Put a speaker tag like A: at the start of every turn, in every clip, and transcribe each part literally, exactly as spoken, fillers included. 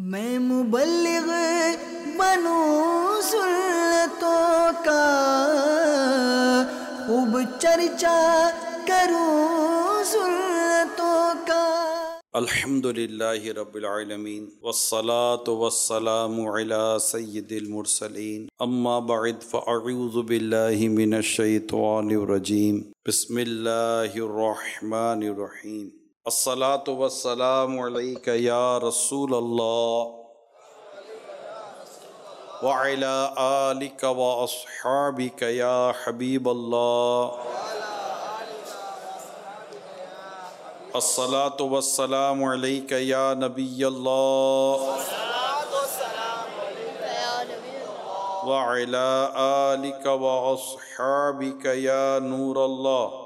A: میں مبلغ بنوں سنتوں کا، خوب چرچا کروں سنتوں کا۔
B: الحمدللہ رب العالمین والصلاة والسلام علی سید المرسلین، اما بعد فاعوذ باللہ من الشیطان الرجیم، بسم اللہ الرحمن الرحیم۔ الصلاة والسلام علیک یا رسول اللہ وعلی آلک واصحابک یا حبیب اللہ۔ الصلاة والسلام علیک یا نبی اللہ وعلی آلک واصحابک یا نور اللہ۔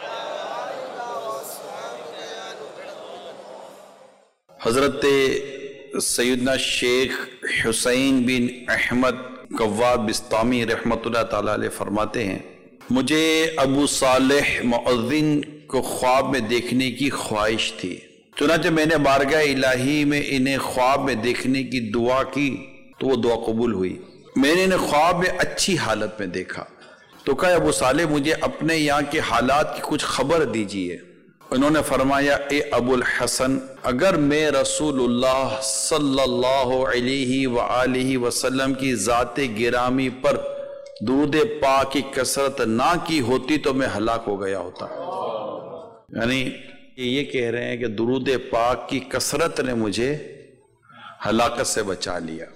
B: حضرت سیدنا شیخ حسین بن احمد قواد بسطامی رحمۃ اللہ تعالی علیہ فرماتے ہیں، مجھے ابو صالح مؤذن کو خواب میں دیکھنے کی خواہش تھی، چنانچہ میں نے بارگاہ الہی میں انہیں خواب میں دیکھنے کی دعا کی تو وہ دعا قبول ہوئی۔ میں نے انہیں خواب میں اچھی حالت میں دیکھا تو کہا ابو صالح مجھے اپنے یہاں کے حالات کی کچھ خبر دیجیے۔ انہوں نے فرمایا اے ابو الحسن، اگر میں رسول اللہ صلی اللہ علیہ وآلہ وسلم کی ذات گرامی پر درود پاک کی کثرت نہ کی ہوتی تو میں ہلاک ہو گیا ہوتا۔ یعنی یہ کہہ رہے ہیں کہ درود پاک کی کثرت نے مجھے ہلاکت سے بچا لیا۔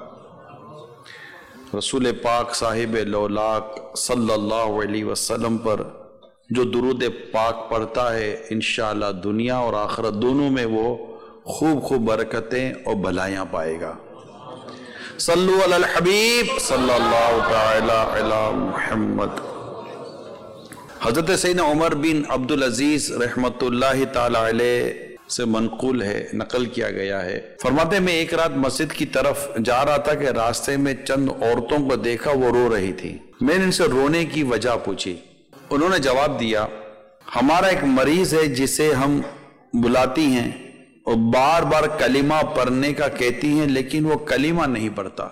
B: رسول پاک صاحب لولاک صلی اللہ علیہ وسلم پر جو درود پاک پڑھتا ہے انشاءاللہ دنیا اور آخرت دونوں میں وہ خوب خوب برکتیں اور بھلائیاں پائے گا۔ صلو علی الحبیب صلی اللہ تعالی علی محمد۔ حضرت سیدنا عمر بن عبدالعزیز رحمت اللہ تعالی علیہ سے منقول ہے، نقل کیا گیا ہے، فرماتے ہیں میں ایک رات مسجد کی طرف جا رہا تھا کہ راستے میں چند عورتوں کو دیکھا وہ رو رہی تھی۔ میں نے ان سے رونے کی وجہ پوچھی، انہوں نے جواب دیا ہمارا ایک مریض ہے جسے ہم بلاتی ہیں اور بار بار کلمہ پڑھنے کا کہتی ہیں لیکن وہ کلمہ نہیں پڑھتا،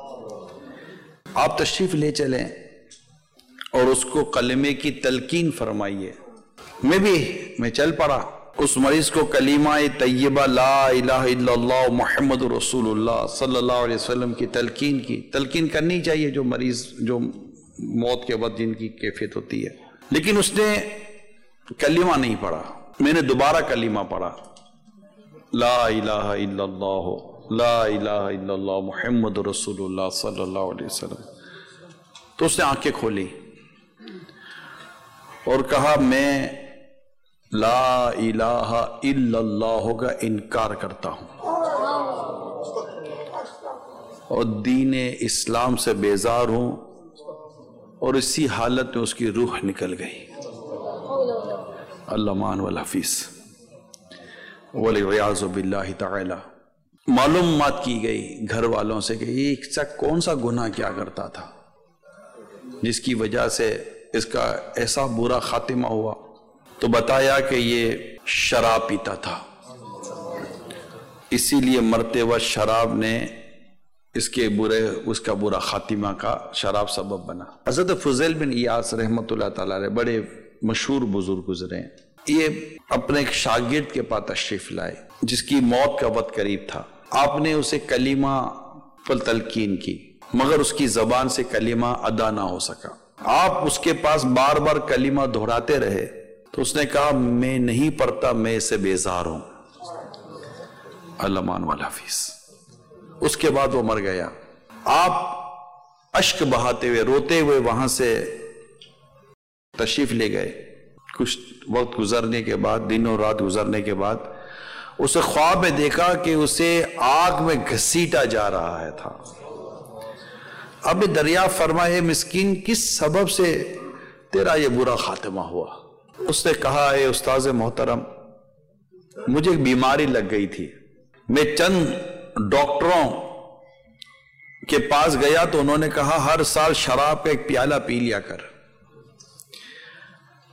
B: آپ تشریف لے چلیں اور اس کو کلمے کی تلقین فرمائیے۔ میں بھی میں چل پڑا، اس مریض کو کلمہ طیبہ لا الہ الا اللہ محمد رسول اللہ صلی اللہ علیہ وسلم کی تلقین کی۔ تلقین کرنی چاہیے جو مریض جو موت کے وقت جن کی کیفیت ہوتی ہے، لیکن اس نے کلمہ نہیں پڑھا۔ میں نے دوبارہ کلمہ پڑھا لا الہ الا اللہ لا الہ الا اللہ محمد رسول اللہ صلی اللہ علیہ وسلم، تو اس نے آنکھیں کھولی اور کہا میں لا الہ الا اللہ کا انکار کرتا ہوں اور دین اسلام سے بیزار ہوں، اور اسی حالت میں اس کی روح نکل گئی۔ اللہ مان والحفیظ والعیاذ باللہ تعالی۔ معلومات کی گئی گھر والوں سے کہ یہ کون سا گناہ کیا کرتا تھا جس کی وجہ سے اس کا ایسا برا خاتمہ ہوا، تو بتایا کہ یہ شراب پیتا تھا، اسی لیے مرتے وقت شراب نے اس کے برے اس کا برا خاتمہ کا شراب سبب بنا۔ حضرت فضیل بن ایاس رحمۃ اللہ تعالی علیہ بڑے مشہور بزرگ گزرے ہیں، یہ اپنے ایک شاگرد کے پاس تشریف لائے جس کی موت کا وقت قریب تھا۔ آپ نے اسے کلمہ پر تلقین کی مگر اس کی زبان سے کلمہ ادا نہ ہو سکا۔ آپ اس کے پاس بار بار کلمہ دہراتے رہے تو اس نے کہا میں نہیں پڑھتا، میں اسے بیزار ہوں۔ اللہ مان والحفیظ۔ اس کے بعد وہ مر گیا۔ آپ اشک بہاتے ہوئے روتے ہوئے وہاں سے تشریف لے گئے۔ کچھ وقت گزرنے کے بعد، دن اور رات گزرنے کے بعد، اسے خواب میں دیکھا کہ اسے آگ میں گھسیٹا جا رہا ہے تھا۔ اب دریافت فرمائے مسکین کس سبب سے تیرا یہ برا خاتمہ ہوا؟ اس نے کہا اے استاذ محترم مجھے ایک بیماری لگ گئی تھی، میں چند ڈاکٹروں کے پاس گیا تو انہوں نے کہا ہر سال شراب کا ایک پیالہ پی لیا کر،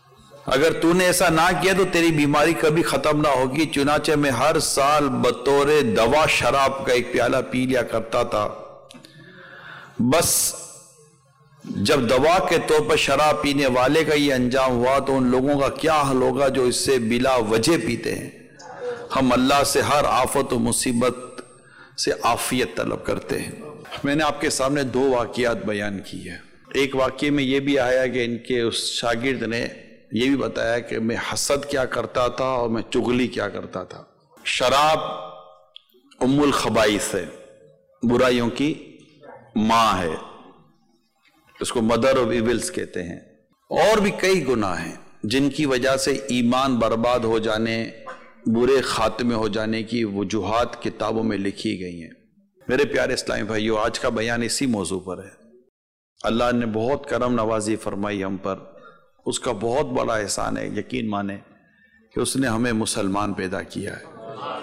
B: اگر تو نے ایسا نہ کیا تو تیری بیماری کبھی ختم نہ ہوگی۔ چنانچہ میں ہر سال بطور دوا شراب کا ایک پیالہ پی لیا کرتا تھا، بس جب دوا کے طور پر شراب پینے والے کا یہ انجام ہوا تو ان لوگوں کا کیا حال ہوگا جو اس سے بلا وجہ پیتے ہیں۔ ہم اللہ سے ہر آفت و مصیبت سے عافیت طلب کرتے ہیں۔ میں نے آپ کے سامنے دو واقعات بیان کی ہے۔ ایک واقعے میں یہ بھی آیا کہ ان کے اس شاگرد نے یہ بھی بتایا کہ میں حسد کیا کرتا تھا اور میں چغلی کیا کرتا تھا۔ شراب ام الخبائث ہے، برائیوں کی ماں ہے، اس کو مدر آف ایولز کہتے ہیں۔ اور بھی کئی گناہ ہیں جن کی وجہ سے ایمان برباد ہو جانے، برے خاتمے ہو جانے کی وجوہات کتابوں میں لکھی گئی ہیں۔ میرے پیارے اسلامی بھائیو، آج کا بیان اسی موضوع پر ہے۔ اللہ نے بہت کرم نوازی فرمائی ہم پر، اس کا بہت بڑا احسان ہے، یقین مانے کہ اس نے ہمیں مسلمان پیدا کیا ہے۔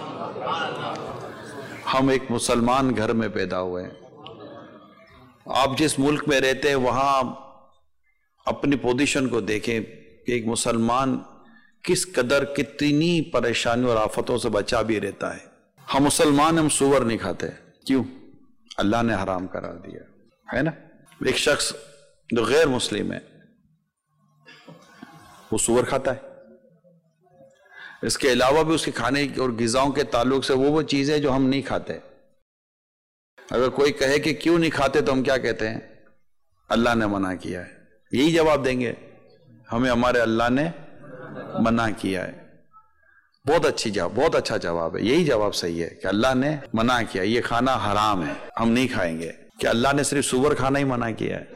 B: ہم ایک مسلمان گھر میں پیدا ہوئے ہیں۔ آپ جس ملک میں رہتے ہیں وہاں اپنی پوزیشن کو دیکھیں کہ ایک مسلمان کس قدر کتنی پریشانیوں اور آفتوں سے بچا بھی رہتا ہے۔ ہم مسلمان ہم سور نہیں کھاتے، کیوں؟ اللہ نے حرام قرار دیا ہے نا۔ ایک شخص جو غیر مسلم ہے وہ سور کھاتا ہے۔ اس کے علاوہ بھی اس کے کھانے اور غذاؤں کے تعلق سے وہ وہ چیزیں جو ہم نہیں کھاتے۔ اگر کوئی کہے کہ کیوں نہیں کھاتے تو ہم کیا کہتے ہیں؟ اللہ نے منع کیا ہے، یہی جواب دیں گے ہمیں، ہمارے اللہ نے منع کیا ہے۔ بہت اچھی جواب، بہت اچھا جواب ہے، یہی جواب صحیح ہے کہ اللہ نے منع کیا، یہ کھانا حرام ہے، ہم نہیں کھائیں گے۔ کہ اللہ نے صرف سور کھانا ہی منع کیا ہے؟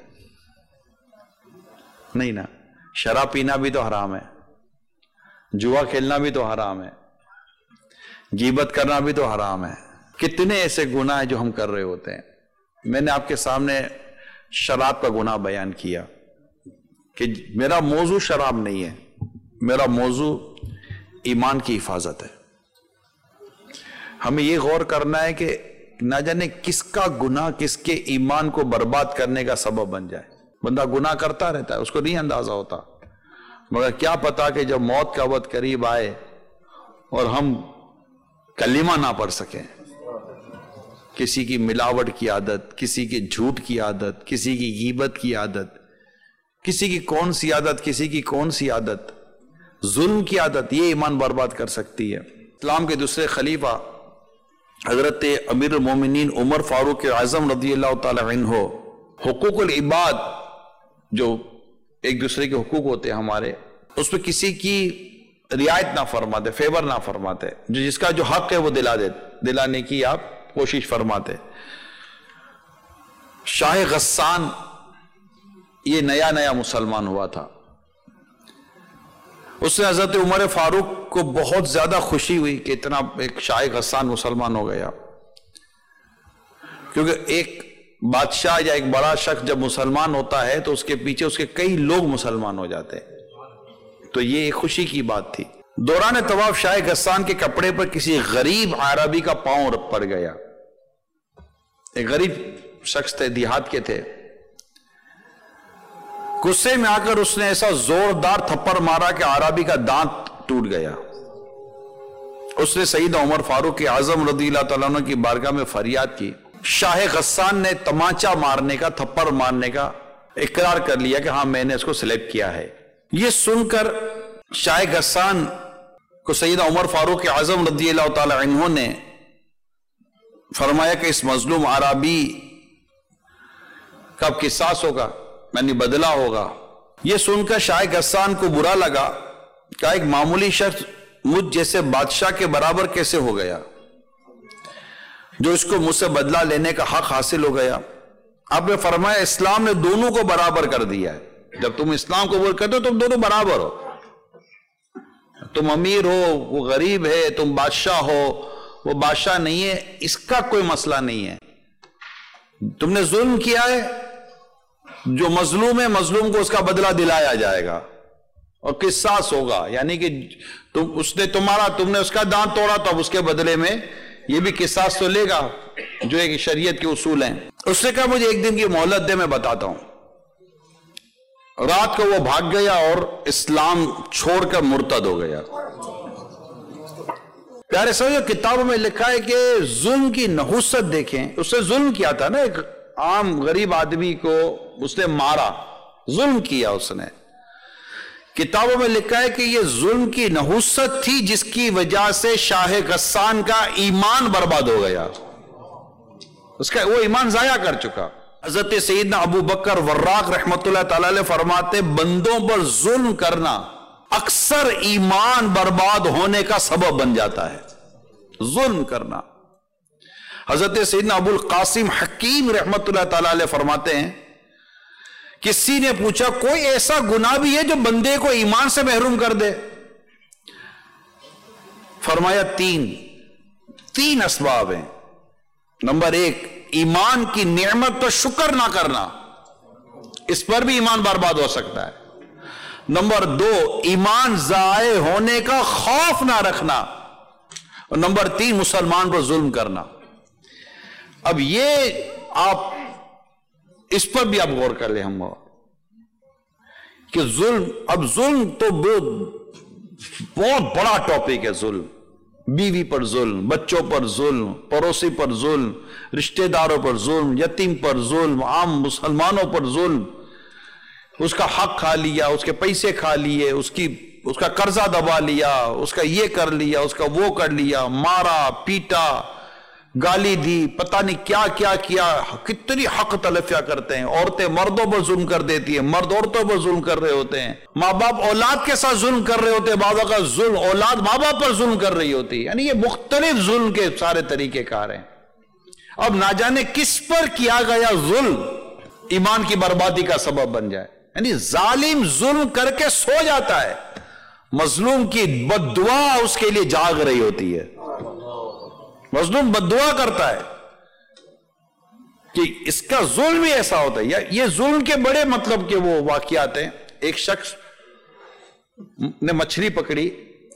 B: نہیں نا، شراب پینا بھی تو حرام ہے، جوا کھیلنا بھی تو حرام ہے، غیبت کرنا بھی تو حرام ہے۔ کتنے ایسے گناہ ہیں جو ہم کر رہے ہوتے ہیں۔ میں نے آپ کے سامنے شراب کا گناہ بیان کیا کہ میرا موضوع شراب نہیں ہے، میرا موضوع ایمان کی حفاظت ہے۔ ہمیں یہ غور کرنا ہے کہ نہ جانے کس کا گناہ کس کے ایمان کو برباد کرنے کا سبب بن جائے۔ بندہ گناہ کرتا رہتا ہے، اس کو نہیں اندازہ ہوتا، مگر کیا پتا کہ جب موت کا وقت قریب آئے اور ہم کلمہ نہ پڑھ سکیں، کسی کی ملاوٹ کی عادت، کسی کی جھوٹ کی عادت، کسی کی غیبت کی عادت، کسی کی کون سی عادت، کسی کی کون سی عادت، ظلم کی عادت، یہ ایمان برباد کر سکتی ہے۔ اسلام کے دوسرے خلیفہ حضرت امیر المومنین عمر فاروق اعظم رضی اللہ تعالی عنہ حقوق العباد، جو ایک دوسرے کے حقوق ہوتے ہیں ہمارے، اس پہ کسی کی رعایت نہ فرماتے، فیور نہ فرماتے، جو جس کا جو حق ہے وہ دلا دے دلانے کی آپ کوشش فرماتے۔ شاہ غسان یہ نیا نیا مسلمان ہوا تھا، اس نے حضرت عمر فاروق کو بہت زیادہ خوشی ہوئی کہ اتنا ایک شاہ غسان مسلمان ہو گیا، کیونکہ ایک بادشاہ یا ایک بڑا شخص جب مسلمان ہوتا ہے تو اس کے پیچھے اس کے کئی لوگ مسلمان ہو جاتے ہیں، تو یہ ایک خوشی کی بات تھی۔ دوران طواف شاہ غسان کے کپڑے پر کسی غریب عربی کا پاؤں پڑ گیا۔ ایک غریب شخص تھے، دیہات کے تھے، غصے میں آ کر اس نے ایسا زوردار تھپڑ مارا کہ عربی کا دانت ٹوٹ گیا۔ اس نے سیدنا عمر فاروق اعظم رضی اللہ تعالیٰ عنہ کی بارگاہ میں فریاد کی۔ شاہ غسان نے تمانچہ مارنے کا، تھپڑ مارنے کا اقرار کر لیا کہ ہاں میں نے اس کو سلیکٹ کیا ہے۔ یہ سن کر شاہ غسان کو سیدنا عمر فاروق اعظم رضی اللہ تعالیٰ عنہ نے فرمایا کہ اس مظلوم عربی کا قصاص ہوگا، یعنی بدلہ ہوگا۔ یہ سن کر شاہ غسان کو برا لگا کہ ایک معمولی شخص مجھ جیسے بادشاہ کے برابر کیسے ہو گیا جو اس کو مجھ سے بدلہ لینے کا حق حاصل ہو گیا۔ آپ نے فرمایا اسلام نے دونوں کو برابر کر دیا ہے، جب تم اسلام کو قبول کرتے ہو تم دونوں برابر ہو، تم امیر ہو وہ غریب ہے، تم بادشاہ ہو وہ بادشاہ نہیں ہے، اس کا کوئی مسئلہ نہیں ہے۔ تم نے ظلم کیا ہے، جو مظلوم ہے مظلوم کو اس کا بدلہ دلایا جائے گا اور قصاص ہوگا، یعنی کہ تم اس نے تمہارا تم نے اس کا دانت توڑا تو اب اس کے بدلے میں یہ بھی قصاص تو لے گا، جو ایک شریعت کے اصول ہیں۔ اس نے کہا مجھے ایک دن کی مہلت دے، میں بتاتا ہوں۔ رات کو وہ بھاگ گیا اور اسلام چھوڑ کر مرتد ہو گیا۔ پیارے سمجھو، کتابوں میں لکھا ہے کہ ظلم کی نحوست دیکھیں، اس نے ظلم کیا تھا نا، ایک عام غریب آدمی کو اس نے مارا، ظلم کیا اس نے۔ کتابوں میں لکھا ہے کہ یہ ظلم کی نحوست تھی جس کی وجہ سے شاہ غسان کا ایمان برباد ہو گیا، اس کا وہ ایمان ضائع کر چکا۔ حضرت سیدنا ابو بکر وراق رحمت اللہ تعالی علیہ فرماتے بندوں پر ظلم کرنا اکثر ایمان برباد ہونے کا سبب بن جاتا ہے، ظلم کرنا۔ حضرت سیدنا ابو القاسم حکیم رحمت اللہ تعالی علیہ فرماتے ہیں کسی نے پوچھا کوئی ایسا گناہ بھی ہے جو بندے کو ایمان سے محروم کر دے؟ فرمایا تین تین اسباب ہیں۔ نمبر ایک، ایمان کی نعمت پر شکر نہ کرنا، اس پر بھی ایمان برباد ہو سکتا ہے۔ نمبر دو، ایمان ضائع ہونے کا خوف نہ رکھنا، اور نمبر تین، مسلمان پر ظلم کرنا۔ اب یہ آپ اس پر بھی آپ غور کر لیں ہم کہ ظلم، اب ظلم تو بہت بڑا ٹاپک ہے۔ ظلم، بیوی پر ظلم، بچوں پر ظلم، پڑوسی پر ظلم، رشتہ داروں پر ظلم، یتیم پر ظلم، عام مسلمانوں پر ظلم، اس کا حق کھا لیا، اس کے پیسے کھا لیے، اس کی اس کا قرضہ دبا لیا، اس کا یہ کر لیا، اس کا وہ کر لیا، مارا پیٹا، گالی دی، پتہ نہیں کیا کیا کیا، کتنی حق تلفیاں کرتے ہیں۔ عورتیں مردوں پر ظلم کر دیتی ہیں، مرد عورتوں پر ظلم کر رہے ہوتے ہیں، ماں باپ اولاد کے ساتھ ظلم کر رہے ہوتے ہیں، بعض اوقات ظلم اولاد ماں باپ پر ظلم کر رہی ہوتی ہے۔ یعنی یہ مختلف ظلم کے سارے طریقے کار ہیں۔ اب نہ جانے کس پر کیا گیا ظلم ایمان کی بربادی کا سبب بن جائے۔ یعنی ظالم ظلم کر کے سو جاتا ہے، مظلوم کی بد دعا اس کے لیے جاگ رہی ہوتی ہے، مظلوم بد دعا کرتا ہے کہ اس کا ظلم ہی ایسا ہوتا ہے۔ یہ ظلم کے بڑے مطلب کے وہ واقعات ہیں۔ ایک شخص نے مچھلی پکڑی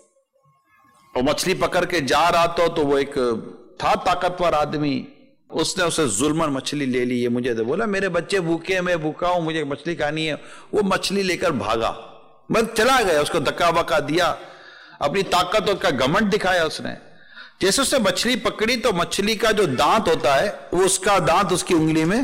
B: اور مچھلی پکڑ کے جا رہا تھا تو وہ ایک تھا طاقتور آدمی، اس نے اسے ظلمن مچھلی لے لی، یہ مجھے دے، بولا میرے بچے بھوکے ہیں، میں بھوکا ہوں، مجھے مچھلی کھانی ہے۔ وہ مچھلی لے کر بھاگا، بس چلا گیا، اس کو دھکا بکا دیا، اپنی طاقت کا گھمنڈ دکھایا اس نے۔ جیسے اس نے مچھلی پکڑی تو مچھلی کا جو دانت ہوتا ہے وہ اس کا دانت اس کی انگلی میں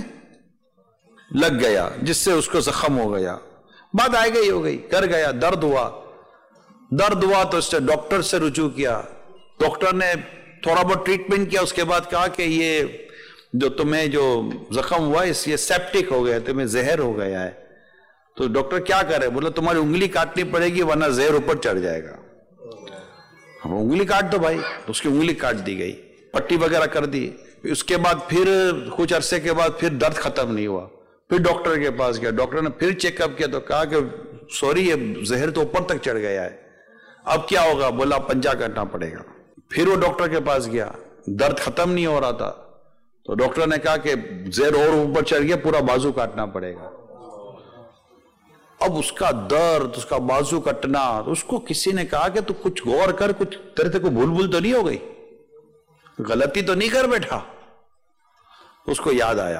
B: لگ گیا، جس سے اس کو زخم ہو گیا۔ بات آئے گئی ہو گئی، کر گیا، درد ہوا درد ہوا تو اس نے ڈاکٹر سے رجوع کیا۔ ڈاکٹر نے تھوڑا بہت ٹریٹمنٹ کیا، اس کے بعد کہا کہ یہ جو تمہیں جو زخم ہوا اس یہ سیپٹک ہو گیا، تمہیں زہر ہو گیا ہے۔ تو ڈاکٹر کیا کرے؟ بولا تمہاری انگلی کاٹنی پڑے گی ورنہ زہر اوپر چڑھ جائے گا۔ انگلی کاٹ دو بھائی، اس کی انگلی کاٹ دی گئی، پٹی وغیرہ کر دی۔ اس کے بعد پھر کچھ عرصے کے بعد پھر درد ختم نہیں ہوا، پھر ڈاکٹر کے پاس گیا، ڈاکٹر نے پھر چیک اپ کیا تو کہا کہ سوری یہ زہر تو اوپر تک چڑھ گیا ہے، اب کیا ہوگا؟ بولا پنجہ کاٹنا پڑے گا۔ پھر وہ ڈاکٹر کے پاس گیا، درد ختم نہیں ہو رہا تھا تو ڈاکٹر نے کہا کہ زہر اور اوپر چڑھ گیا، پورا بازو کاٹنا پڑے گا۔ اب اس کا درد، اس کا بازو کٹنا، اس کو کسی نے کہا کہ تو کچھ غور کر، کچھ تیرے کو بھول بھول تو نہیں ہو گئی، غلطی تو نہیں کر بیٹھا؟ اس کو یاد آیا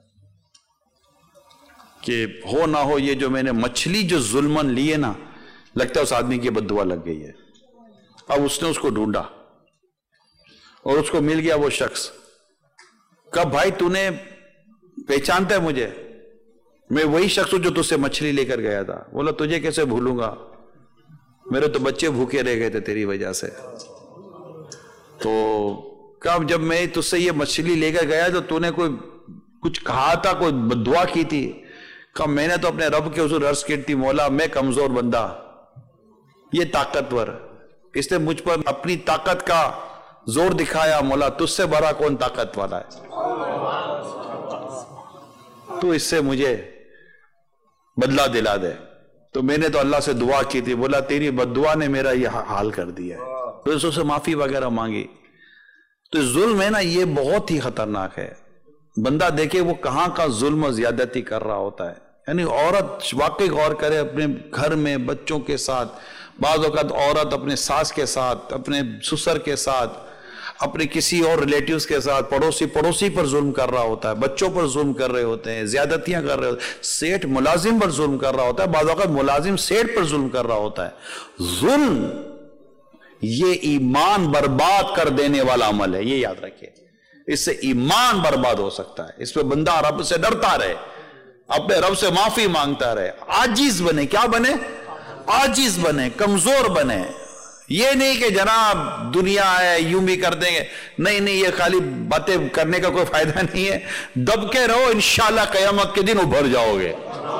B: کہ ہو نہ ہو یہ جو میں نے مچھلی جو ظلمن لی ہے نا، لگتا ہے اس آدمی کی بد دعا لگ گئی ہے۔ اب اس نے اس کو ڈھونڈا اور اس کو مل گیا وہ شخص۔ کہا بھائی تو نے پہچانتا ہے مجھے؟ میں وہی شخص ہوں جو تجھ سے مچھلی لے کر گیا تھا۔ بولا تجھے کیسے بھولوں گا، میرے تو بچے بھوکے رہ گئے تھے تیری وجہ سے۔ تو کہا جب میں تجھ سے یہ مچھلی لے کر گیا تو تو نے کوئی کچھ کہا تھا، کوئی بد دعا کی تھی؟ کہا میں نے تو اپنے رب کے حضور عرض کی تھی مولا میں کمزور بندہ، یہ طاقتور، اس نے مجھ پر اپنی طاقت کا زور دکھایا، مولا تجھ سے بڑا کون طاقت والا ہے، تو اس سے مجھے بدلہ دلا دے۔ تو میں نے تو اللہ سے دعا کی تھی، بولا تیری بد دعا نے میرا یہ حال کر دیا ہے، تو اس سے معافی وغیرہ مانگی۔ تو ظلم ہے نا، یہ بہت ہی خطرناک ہے۔ بندہ دیکھے وہ کہاں کا ظلم و زیادتی کر رہا ہوتا ہے۔ یعنی عورت واقعی غور کرے اپنے گھر میں بچوں کے ساتھ، بعض اوقات عورت اپنے ساس کے ساتھ، اپنے سسر کے ساتھ، اپنے کسی اور ریلیٹیوز کے ساتھ، پڑوسی پڑوسی پر ظلم کر رہا ہوتا ہے، بچوں پر ظلم کر رہے ہوتے ہیں، زیادتیاں کر رہے ہوتے ہیں، سیٹھ ملازم پر ظلم کر رہا ہوتا ہے، بعض اوقات ملازم سیٹھ پر ظلم کر رہا ہوتا ہے۔ ظلم یہ ایمان برباد کر دینے والا عمل ہے، یہ یاد رکھیے، اس سے ایمان برباد ہو سکتا ہے۔ اس پہ بندہ رب سے ڈرتا رہے، اپنے رب سے معافی مانگتا رہے، عاجز بنے۔ کیا بنے؟ عاجز بنے، کمزور بنے۔ یہ نہیں کہ جناب دنیا ہے یوں بھی کر دیں گے، نہیں نہیں، یہ خالی باتیں کرنے کا کوئی فائدہ نہیں ہے۔ دب کے رہو، انشاءاللہ قیامت کے دن ابھر جاؤ گے۔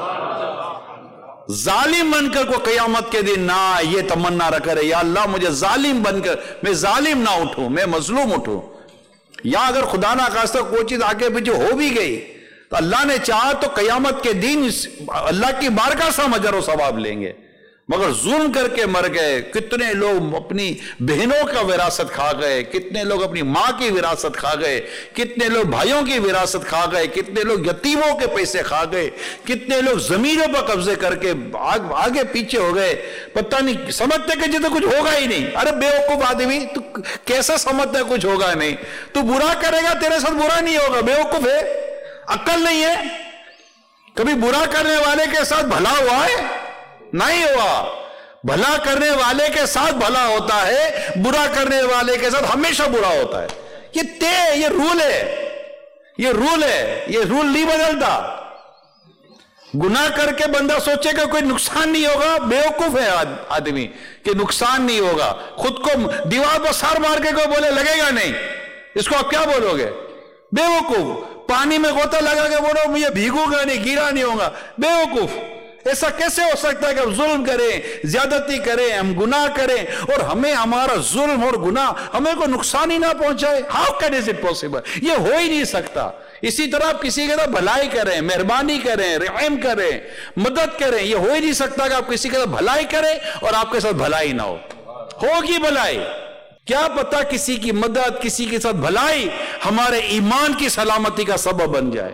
B: ظالم بن کر کوئی قیامت کے دن نہ یہ تمنا نہ کرے یا اللہ مجھے ظالم بن کر میں ظالم نہ اٹھوں، میں مظلوم اٹھوں۔ یا اگر خدا نہ خواستہ کوئی چیز آگے پیچھے ہو بھی گئی تو اللہ نے چاہا تو قیامت کے دن اللہ کی بارگاہ سے ہم اجر و ثواب لیں گے، مگر ظلم کر کے مر گئے۔ کتنے لوگ اپنی بہنوں کا وراثت کھا گئے، کتنے لوگ اپنی ماں کی وراثت کھا گئے، کتنے لوگ بھائیوں کی وراثت کھا گئے، کتنے لوگ یتیموں کے پیسے کھا گئے، کتنے لوگ زمینوں پر قبضے کر کے آگے پیچھے ہو گئے۔ پتہ نہیں، سمجھتے کہ جیسے کچھ ہوگا ہی نہیں۔ ارے بیوقوف آدمی، تو کیسے سمجھتا ہے کچھ ہوگا نہیں؟ تو برا کرے گا تیرے ساتھ برا نہیں ہوگا، بیوقوف ہے، عقل نہیں ہے۔ کبھی برا کرنے والے کے ساتھ بھلا ہوا ہے؟ نہیں ہوا۔ بھلا کرنے والے کے ساتھ بھلا ہوتا ہے، برا کرنے والے کے ساتھ ہمیشہ برا ہوتا ہے۔ یہ تے یہ رول ہے، یہ رول ہے، یہ رول نہیں بدلتا۔ گناہ کر کے بندہ سوچے کہ کوئی نقصان نہیں ہوگا، بیوقوف ہے آدمی کہ نقصان نہیں ہوگا۔ خود کو دیوار پر سار مار کے کوئی بولے لگے گا نہیں، اس کو آپ کیا بولو گے؟ بیوقوف۔ پانی میں غوطہ لگا کے بولو مجھے بھیگوں گا نہیں، گیلا نہیں ہوگا، بیوقوف۔ ایسا کیسے ہو سکتا ہے کہ ہم ظلم کریں، زیادتی کریں، ہم گناہ کریں اور ہمیں ہمارا ظلم اور گناہ ہمیں کوئی نقصان ہی نہ پہنچائے؟ How can is it possible? یہ ہو ہی نہیں سکتا۔ اسی طرح آپ کسی کے ساتھ بھلائی کریں، مہربانی کریں، رحم کریں، مدد کریں، یہ ہو ہی نہیں سکتا کہ آپ کسی کے ساتھ بھلائی کریں اور آپ کے ساتھ بھلائی نہ ہو۔ ہوگی بھلائی، کیا پتہ کسی کی مدد، کسی کے ساتھ بھلائی ہمارے ایمان کی سلامتی کا سبب بن جائے۔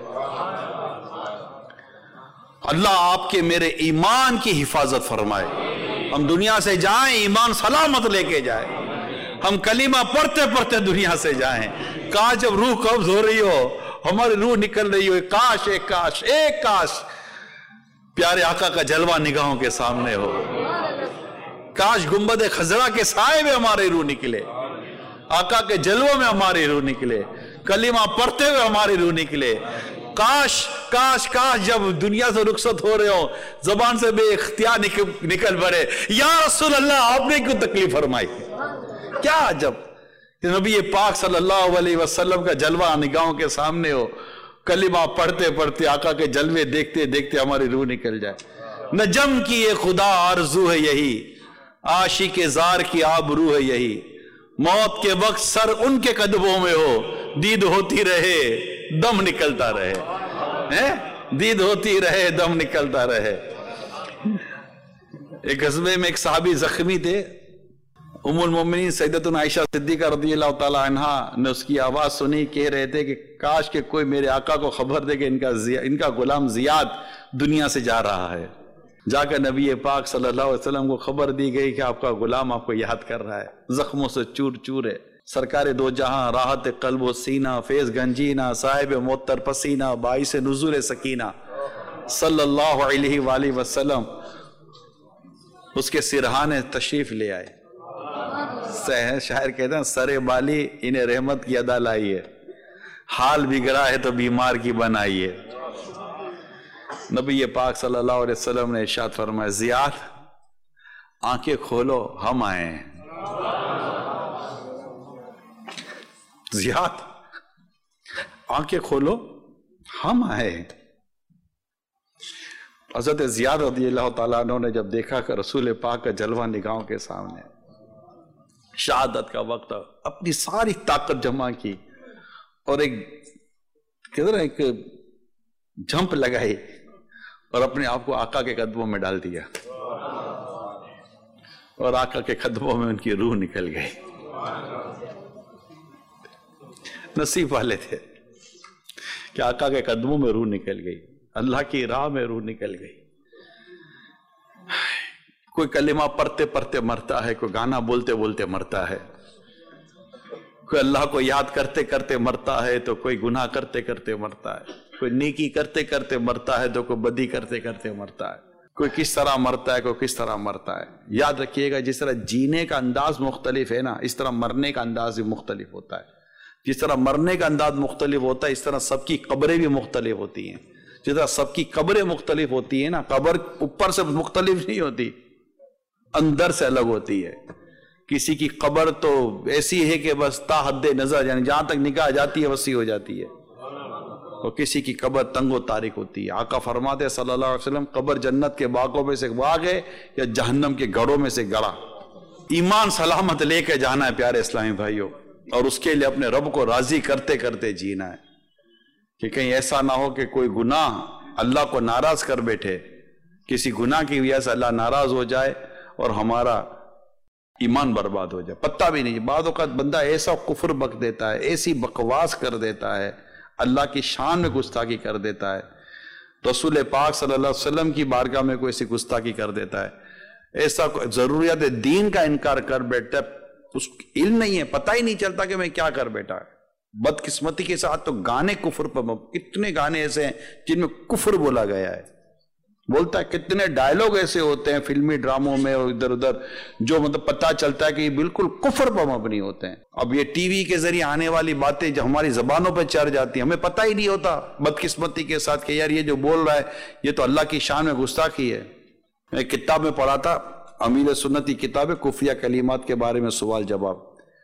B: اللہ آپ کے میرے ایمان کی حفاظت فرمائے، ہم دنیا سے جائیں ایمان سلامت لے کے جائیں، ہم کلمہ پڑھتے پڑھتے دنیا سے جائیں۔ کاش جب روح قبض ہو رہی ہو، ہماری روح نکل رہی ہو، کاش ایک کاش ایک کاش پیارے آقا کا جلوہ نگاہوں کے سامنے ہو، کاش گنبد خضرا کے سائے میں ہماری روح نکلے، آقا کے جلووں میں ہماری روح نکلے، کلمہ پڑھتے ہوئے ہماری روح نکلے۔ کاش کاش کاش جب دنیا سے رخصت ہو رہے ہو زبان سے بے اختیار نکل پڑے یا رسول اللہ آپ نے کیوں تکلیف فرمائی؟ کیا عجب کہ نبی پاک صلی اللہ علیہ وسلم کا جلوہ نگاہوں کے سامنے ہو، کلمہ پڑھتے پڑھتے آقا کے جلوے دیکھتے دیکھتے ہماری روح نکل جائے۔ نجم کی یہ خدا آرزو ہے یہی، عاشق زار کی آبرو ہے یہی، موت کے وقت سر ان کے قدموں میں ہو، دید ہوتی رہے دم نکلتا رہے، دید ہوتی رہے دم نکلتا رہے۔ ایک غزوے میں ایک صحابی زخمی تھے، ام المومنین سیدتنا عائشہ صدیقہ رضی اللہ تعالی عنہا نے اس کی آواز سنی، کہہ رہے تھے کہ کاش کہ کوئی میرے آقا کو خبر دے کہ ان کا ان کا غلام زیاد دنیا سے جا رہا ہے۔ جا کر نبی پاک صلی اللہ علیہ وسلم کو خبر دی گئی کہ آپ کا غلام آپ کو یاد کر رہا ہے، زخموں سے چور چور ہے۔ سرکار دو جہاں، راحت قلب و سینہ، فیض گنجینہ، صاحب معطر پسینہ، باعث نزول سکینہ صلی اللہ علیہ وآلہ وسلم اس کے سرہانے تشریف لے آئے۔ شاعر کہتے ہیں سر بالی انہیں رحمت کی ادا لائی ہے، حال بگڑا ہے تو بیمار کی بنائی ہے۔ نبی پاک صلی اللہ علیہ وسلم نے ارشاد فرمایا زیاد آنکھیں کھولو ہم آئے ہیں، زیاد آنکھیں کھولو ہم آئے ہیں۔ حضرت زیاد رضی اللہ تعالیٰ عنہ نے جب دیکھا کہ رسول پاک کا جلوہ نگاہوں کے سامنے، شہادت کا وقت، اپنی ساری طاقت جمع کی اور ایک کدھر ایک جھمپ لگائی اور اپنے آپ کو آقا کے قدموں میں ڈال دیا اور آقا کے قدموں میں ان کی روح نکل گئی۔ نصیب والے تھے کہ آقا کے قدموں میں روح نکل گئی، اللہ کی راہ میں روح نکل گئی۔ کوئی کلمہ پڑھتے پڑھتے مرتا ہے، کوئی گانا بولتے بولتے مرتا ہے، کوئی اللہ کو یاد کرتے کرتے مرتا ہے تو کوئی گناہ کرتے کرتے مرتا ہے، کوئی نیکی کرتے کرتے مرتا ہے تو کوئی بدی کرتے کرتے مرتا ہے، کوئی کس طرح مرتا ہے کوئی کس طرح مرتا ہے۔ یاد رکھیے گا جس طرح جینے کا انداز مختلف ہے نا، اس طرح مرنے کا انداز بھی مختلف ہوتا ہے۔ جس طرح مرنے کا انداز مختلف ہوتا ہے اس طرح سب کی قبریں بھی مختلف ہوتی ہیں۔ جس طرح سب کی قبریں مختلف ہوتی ہیں نا، قبر اوپر سے مختلف نہیں ہوتی، اندر سے الگ ہوتی ہے۔ کسی کی قبر تو ایسی ہے کہ بس تا حد نظر، یعنی جہاں تک نگاہ جاتی ہے وسیع ہو جاتی ہے، اور کسی کی قبر تنگ و تاریک ہوتی ہے۔ آقا فرماتے ہیں صلی اللہ علیہ وسلم، قبر جنت کے باغوں میں سے باغ ہے یا جہنم کے گڑھوں میں سے گڑھا۔ ایمان سلامت لے کے جانا ہے پیارے اسلامی بھائیوں، اور اس کے لیے اپنے رب کو راضی کرتے کرتے جینا ہے، کہ کہیں ایسا نہ ہو کہ کوئی گناہ اللہ کو ناراض کر بیٹھے، کسی گناہ کی وجہ سے اللہ ناراض ہو جائے اور ہمارا ایمان برباد ہو جائے، پتہ بھی نہیں۔ بعض اوقات بندہ ایسا کفر بک دیتا ہے، ایسی بکواس کر دیتا ہے، اللہ کی شان میں گستاخی کر دیتا ہے، رسول پاک صلی اللہ علیہ وسلم کی بارگاہ میں کوئی ایسی گستاخی کر دیتا ہے، ایسا ضروریات دین کا انکار کر بیٹھتا ہے، اس علم نہیں ہے، پتہ ہی نہیں چلتا کہ میں کیا کر بیٹھا ہے۔ بدقسمتی کے ساتھ تو گانے کفر پر، کتنے گانے ایسے ہیں جن میں کفر بولا گیا ہے، بولتا ہے کتنے ڈائلوگ ایسے ہوتے ہیں فلمی ڈراموں میں اور ادھر ادھر، جو مطلب پتہ چلتا ہے کہ یہ بالکل کفر پر مبنی ہوتے ہیں۔ اب یہ ٹی وی کے ذریعے آنے والی باتیں جو ہماری زبانوں پہ چڑھ جاتی ہیں، ہمیں پتہ ہی نہیں ہوتا بدقسمتی کے ساتھ کہ یار یہ جو بول رہا ہے یہ تو اللہ کی شان میں گستاخی ہے۔ میں ایک کتاب میں پڑھا تھا، امیر سنت کی کتاب ہے، کفریہ کلمات کے بارے میں سوال جواب،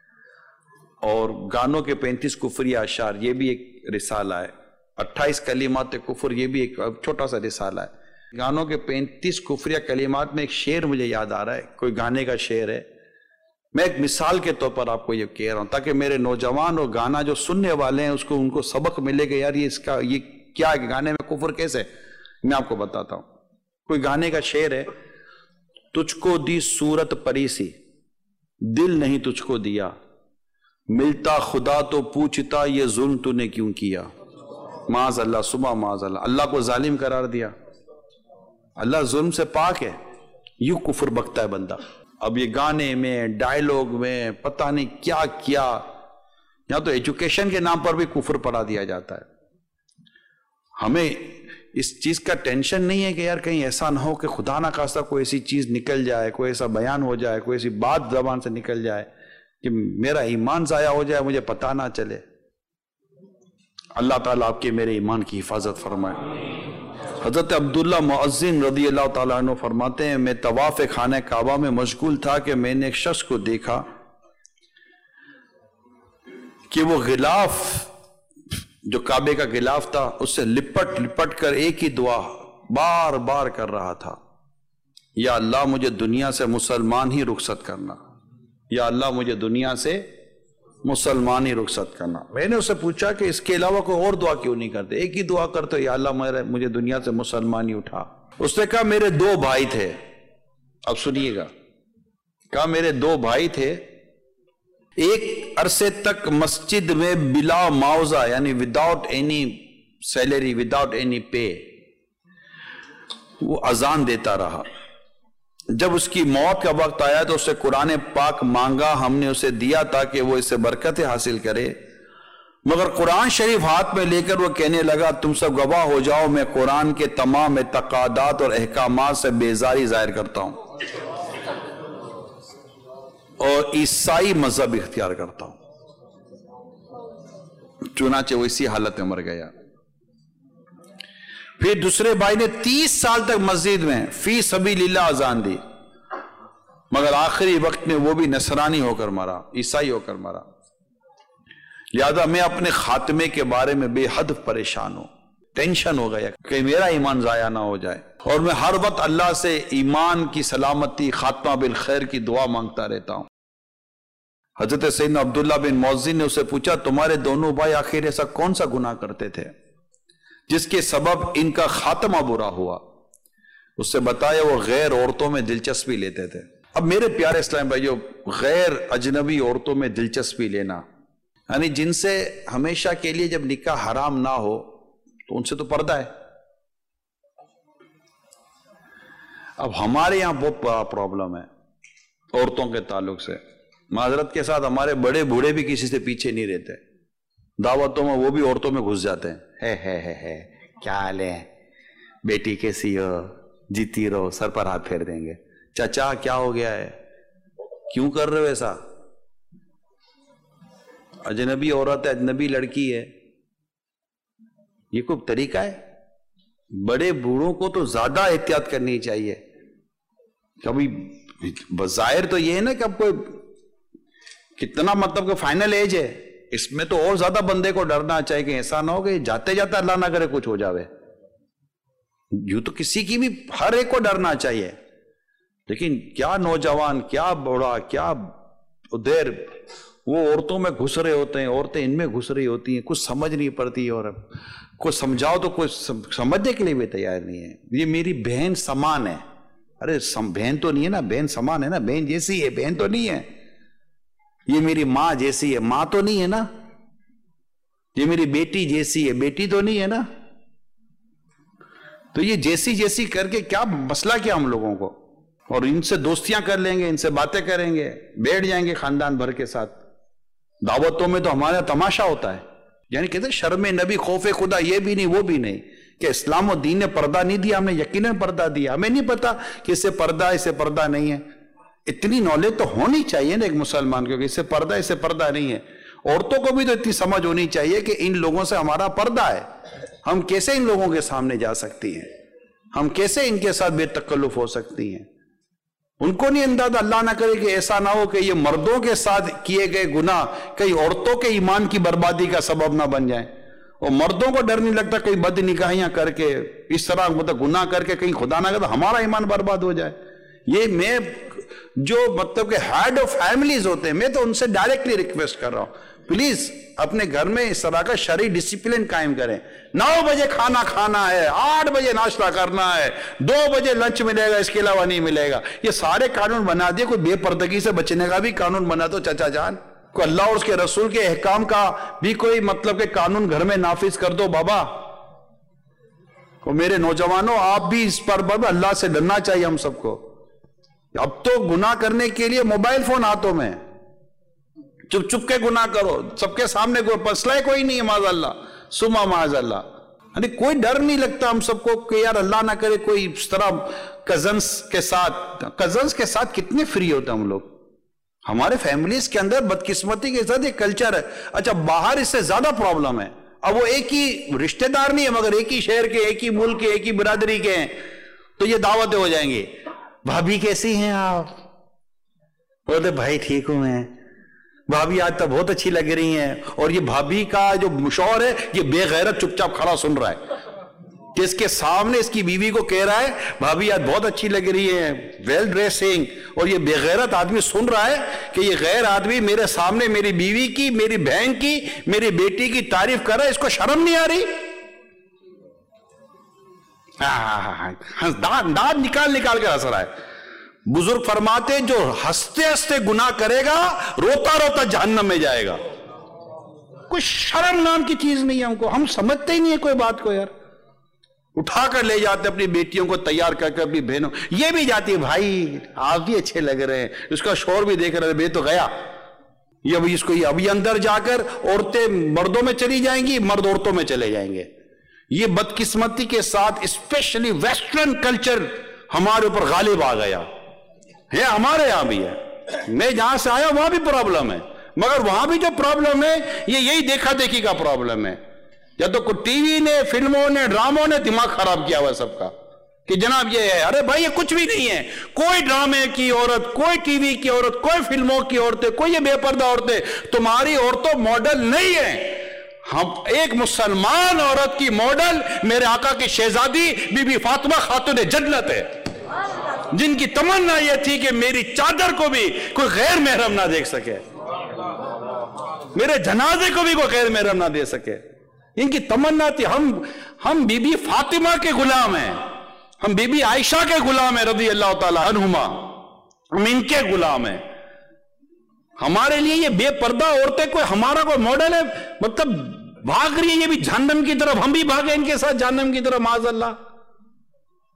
B: اور گانوں کے پینتیس کفریہ اشعار، یہ بھی ایک رسالہ ہے۔ اٹھائیس کلمات کفر، یہ بھی ایک چھوٹا سا رسالہ ہے۔ گانوں کے پینتیس کفریہ کلمات میں ایک شعر مجھے یاد آ رہا ہے، کوئی گانے کا شعر ہے، میں ایک مثال کے طور پر آپ کو یہ کہہ رہا ہوں تاکہ میرے نوجوان اور گانا جو سننے والے ہیں اس کو ان کو سبق ملے کہ یار یہ اس کا یہ کیا ہے، گانے میں کفر کیسے، میں آپ کو بتاتا ہوں۔ کوئی گانے کا شعر ہے، تجھ کو دی صورت پری سی، دل نہیں تجھ کو دیا، ملتا خدا تو پوچھتا یہ ظلم تو نے کیوں کیا۔ معاذ اللہ، صبح معاذ اللہ، اللہ کو ظالم قرار دیا۔ اللہ ظلم سے پاک ہے، یوں کفر بکتا ہے بندہ۔ اب یہ گانے میں، ڈائلوگ میں، پتہ نہیں کیا کیا، یا تو ایجوکیشن کے نام پر بھی کفر پڑھا دیا جاتا ہے۔ ہمیں اس چیز کا ٹینشن نہیں ہے کہ یار کہیں ایسا نہ ہو کہ خدا نہ خواستہ کوئی ایسی چیز نکل جائے، کوئی ایسا بیان ہو جائے، کوئی ایسی بات زبان سے نکل جائے کہ میرا ایمان ضائع ہو جائے، مجھے پتہ نہ چلے۔ اللہ تعالیٰ آپ کے میرے ایمان کی حفاظت فرمائے۔ حضرت عبداللہ مؤذن رضی اللہ تعالیٰ عنہ فرماتے ہیں، میں طواف خانہ کعبہ میں مشغول تھا کہ میں نے ایک شخص کو دیکھا کہ وہ غلاف جو کعبے کا غلاف تھا اس سے لپٹ لپٹ کر ایک ہی دعا بار بار کر رہا تھا، یا اللہ مجھے دنیا سے مسلمان ہی رخصت کرنا، یا اللہ مجھے دنیا سے مسلمان ہی رخصت کرنا۔ میں نے اسے پوچھا کہ اس کے علاوہ کوئی اور دعا کیوں نہیں کرتے، ایک ہی دعا کرتے، یا اللہ مجھے دنیا سے مسلمان ہی اٹھا۔ اس نے کہا میرے دو بھائی تھے، اب سنیے گا، کہا میرے دو بھائی تھے، ایک عرصے تک مسجد میں بلا معاوضہ یعنی without any salary, without any pay وہ اذان دیتا رہا۔ جب اس کی موت کا وقت آیا تو اس سے قرآن پاک مانگا، ہم نے اسے دیا تاکہ وہ اس سے برکتیں حاصل کرے، مگر قرآن شریف ہاتھ میں لے کر وہ کہنے لگا تم سب گواہ ہو جاؤ، میں قرآن کے تمام اعتقادات اور احکامات سے بیزاری ظاہر کرتا ہوں اور عیسائی مذہب اختیار کرتا ہوں۔ چنانچہ وہ اسی حالت میں مر گیا۔ پھر دوسرے بھائی نے تیس سال تک مسجد میں فی سبیل اللہ اذان دی، مگر آخری وقت میں وہ بھی نصرانی ہو کر مرا، عیسائی ہو کر مرا۔ لہذا میں اپنے خاتمے کے بارے میں بے حد پریشان ہوں، ٹینشن ہو گیا کہ میرا ایمان ضائع نہ ہو جائے، اور میں ہر وقت اللہ سے ایمان کی سلامتی، خاتمہ بالخیر کی دعا مانگتا رہتا ہوں۔ حضرت سیدنا عبداللہ بن مؤذن نے اسے پوچھا تمہارے دونوں بھائی آخر ایسا کون سا گناہ کرتے تھے جس کے سبب ان کا خاتمہ برا ہوا؟ اس سے بتایا وہ غیر عورتوں میں دلچسپی لیتے تھے۔ اب میرے پیارے اسلام بھائیو، غیر اجنبی عورتوں میں دلچسپی لینا یعنی جن سے ہمیشہ کے لیے جب نکاح حرام نہ ہو تو ان سے تو پردہ ہے۔ اب ہمارے یہاں بہت بڑا پرابلم ہے عورتوں کے تعلق سے، معذرت کے ساتھ ہمارے بڑے بوڑھے بھی کسی سے پیچھے نہیں رہتے، دعوتوں میں وہ بھی عورتوں میں گھس جاتے ہیں، ہے ہے ہے ہے کیا حال ہے بیٹی کیسی ہو، جیتی رہو، سر پر ہاتھ پھیر دیں گے، چچا کیا ہو گیا ہے، کیوں کر رہے ہو ایسا، اجنبی عورت ہے، اجنبی لڑکی ہے، یہ کوئی طریقہ ہے؟ بڑے بوڑھوں کو تو زیادہ احتیاط کرنی چاہیے. کبھی بظاہر تو یہ ہے نا کہ اب کوئی کتنا مطلب کہ فائنل ایج ہے، اس میں تو اور زیادہ بندے کو ڈرنا چاہیے کہ ایسا نہ ہو کہ جاتے جاتے اللہ نہ کرے کچھ ہو جاوے. یوں تو کسی کی بھی ہر ایک کو ڈرنا چاہیے، لیکن کیا نوجوان، کیا بوڑھا، کیا ادھر وہ عورتوں میں گھس رہے ہوتے ہیں، عورتیں ان میں گھس رہی ہوتی ہیں، کچھ سمجھ نہیں پڑتی، اور کوئی سمجھاؤ تو کوئی سمجھنے کے لیے بھی تیار نہیں ہے. یہ میری بہن سمان ہے، ارے بہن تو نہیں ہے نا، بہن سمان ہے نا، بہن جیسی ہے، بہن تو نہیں ہے. یہ میری ماں جیسی ہے، ماں تو نہیں ہے نا. یہ میری بیٹی جیسی ہے، بیٹی تو نہیں ہے نا. تو یہ جیسی جیسی کر کے کیا مسئلہ کیا ہم لوگوں کو، اور ان سے دوستیاں کر لیں گے، ان سے باتیں کریں گے، بیٹھ جائیں گے خاندان بھر کے ساتھ. دعوتوں میں تو ہمارا تماشا ہوتا ہے، یعنی کہتے ہیں شرم نبی خوف خدا، یہ بھی نہیں وہ بھی نہیں، کہ اسلام و دین نے پردہ نہیں دیا، ہم نے یقیناً پردہ دیا. ہمیں نہیں پتا کہ اس سے پردہ اس سے پردہ نہیں ہے. اتنی نالج تو ہونی چاہیے نا ایک مسلمان کو کہ اس سے پردہ اس سے پردہ نہیں ہے. عورتوں کو بھی تو اتنی سمجھ ہونی چاہیے کہ ان لوگوں سے ہمارا پردہ ہے، ہم کیسے ان لوگوں کے سامنے جا سکتی ہیں، ہم کیسے ان کے ساتھ بے تکلف ہو سکتی ہیں. ان کو نہیں اندازہ، اللہ نہ کرے کہ ایسا نہ ہو کہ یہ مردوں کے ساتھ کیے گئے گناہ کئی عورتوں کے ایمان کی بربادی کا سبب نہ بن جائیں، اور مردوں کو ڈر نہیں لگتا کئی بد نگاہیاں کر کے اس طرح مطلب گناہ کر کے کہیں خدا نہ کرے ہمارا ایمان برباد ہو جائے. یہ میں جو مطلب کہ ہیڈ آف فیملیز ہوتے ہیں، میں تو ان سے ڈائریکٹلی ریکویسٹ کر رہا ہوں، پلیز اپنے گھر میں اس طرح کا شرعی ڈسپلن قائم کریں. نو بجے کھانا کھانا ہے، آٹھ بجے ناشتہ کرنا ہے، دو بجے لنچ ملے گا، اس کے علاوہ نہیں ملے گا. یہ سارے قانون بنا دیے. کوئی بے پردگی سے بچنے کا بھی قانون بنا دو چچا جان. کوئی اللہ اور اس کے رسول کے احکام کا بھی کوئی مطلب کہ قانون گھر میں نافذ کر دو بابا. اور میرے نوجوانوں، آپ بھی اس پر اللہ سے ڈرنا چاہیے ہم سب کو. اب تو گناہ کرنے کے لیے موبائل فون ہاتھوں میں، چپ چپ کے گناہ کرو، سب کے سامنے کوئی مسئلہ کوئی نہیں ہے، معاذ اللہ سما معاذ اللہ. یعنی کوئی ڈر نہیں لگتا ہم سب کو کہ یار اللہ نہ کرے کوئی اس طرح کزنس کے ساتھ کزنس کے ساتھ کتنے فری ہوتے ہیں ہم لوگ. ہمارے فیملیز کے اندر بدقسمتی کے ساتھ ایک کلچر ہے. اچھا باہر اس سے زیادہ پرابلم ہے. اب وہ ایک ہی رشتہ دار نہیں ہے مگر ایک ہی شہر کے، ایک ہی ملک کے، ایک ہی برادری کے ہیں، تو یہ دعوتیں ہو جائیں گی. بھابھی کیسی ہیں آپ؟ بولتے بھائی ٹھیک ہوں میں. بھابھی آج تو بہت اچھی لگ رہی ہیں. اور یہ بھابھی کا جو مشور ہے یہ بے غیرت چپ چاپ کھڑا سن رہا ہے کہ اس کے سامنے اس کی بیوی کو کہہ رہا ہے بھابھی آج بہت اچھی لگ رہی ہے، ویل ڈریسنگ. اور یہ بے غیرت آدمی سن رہا ہے کہ یہ غیر آدمی میرے سامنے میری بیوی کی، میری بہن کی، میری بیٹی کی تعریف کر رہا ہے. اس کو شرم نہیں آ رہی؟ دانت نکال نکال کر ہنس رہا ہے. بزرگ فرماتے جو ہنستے ہنستے گناہ کرے گا روتا روتا جہنم میں جائے گا. کوئی شرم نام کی چیز نہیں ہے ہم کو، ہم سمجھتے ہی نہیں ہے کوئی بات کو. یار اٹھا کر لے جاتے اپنی بیٹیوں کو، تیار کر کے اپنی بہنوں، یہ بھی جاتی ہے بھائی آپ بھی اچھے لگ رہے ہیں، اس کا شوہر بھی دیکھ رہے بے تو گیا. یہ ابھی اس کو ابھی اندر جا کر عورتیں مردوں میں چلی جائیں گی، مرد عورتوں میں چلے جائیں گے. یہ بدقسمتی کے ساتھ اسپیشلی ویسٹرن کلچر ہمارے اوپر غالب آ گیا ہے. ہمارے یہاں بھی ہے، میں جہاں سے آیا وہاں بھی پرابلم ہے، مگر وہاں بھی جو پرابلم ہے یہ یہی دیکھا دیکھی کا پرابلم ہے. یا تو ٹی وی نے، فلموں نے، ڈراموں نے دماغ خراب کیا ہوا سب کا کہ جناب یہ ہے. ارے بھائی یہ کچھ بھی نہیں ہے. کوئی ڈرامے کی عورت، کوئی ٹی وی کی عورت، کوئی فلموں کی عورتیں، کوئی یہ بے پردہ عورتیں تمہاری عورتوں ماڈل نہیں ہیں. ہم ایک مسلمان عورت کی ماڈل میرے آقا کی شہزادی بی بی فاطمہ خاتون جنت ہے، جن کی تمنا یہ تھی کہ میری چادر کو بھی کوئی غیر محرم نہ دیکھ سکے، میرے جنازے کو بھی کوئی غیر محرم نہ دے سکے. ان کی تمنا تھی. ہم ہم بی بی فاطمہ کے غلام ہیں، ہم بی بی عائشہ کے غلام ہیں رضی اللہ تعالی عنہما، ہم ان کے غلام ہیں. ہمارے لیے یہ بے پردہ عورتیں کوئی ہمارا کوئی ماڈل ہے؟ مطلب بھاگ رہی ہے یہ بھی جہنم کی طرف، ہم بھی بھاگے ان کے ساتھ جہنم کی طرف معاذ اللہ.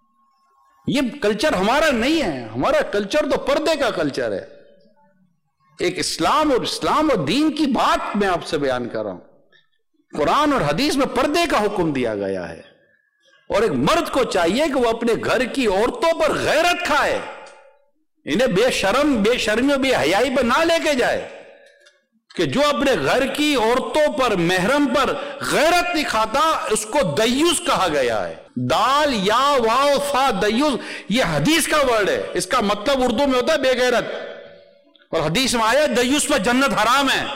B: یہ کلچر ہمارا نہیں ہے. ہمارا کلچر تو پردے کا کلچر ہے. ایک اسلام اور اسلام اور دین کی بات میں آپ سے بیان کر رہا ہوں. قرآن اور حدیث میں پردے کا حکم دیا گیا ہے، اور ایک مرد کو چاہیے کہ وہ اپنے گھر کی عورتوں پر غیرت کھائے، انہیں بے شرم بے شرمی و بے حیائی پر نہ لے کے جائے، کہ جو اپنے گھر کی عورتوں پر محرم پر غیرت نہیں کھاتا اس کو دیوس کہا گیا ہے. دال یا واو فا دیوس یہ حدیث کا ورڈ ہے، اس کا مطلب اردو میں ہوتا ہے بے غیرت، اور حدیث میں آیا دیوس پر جنت حرام ہے.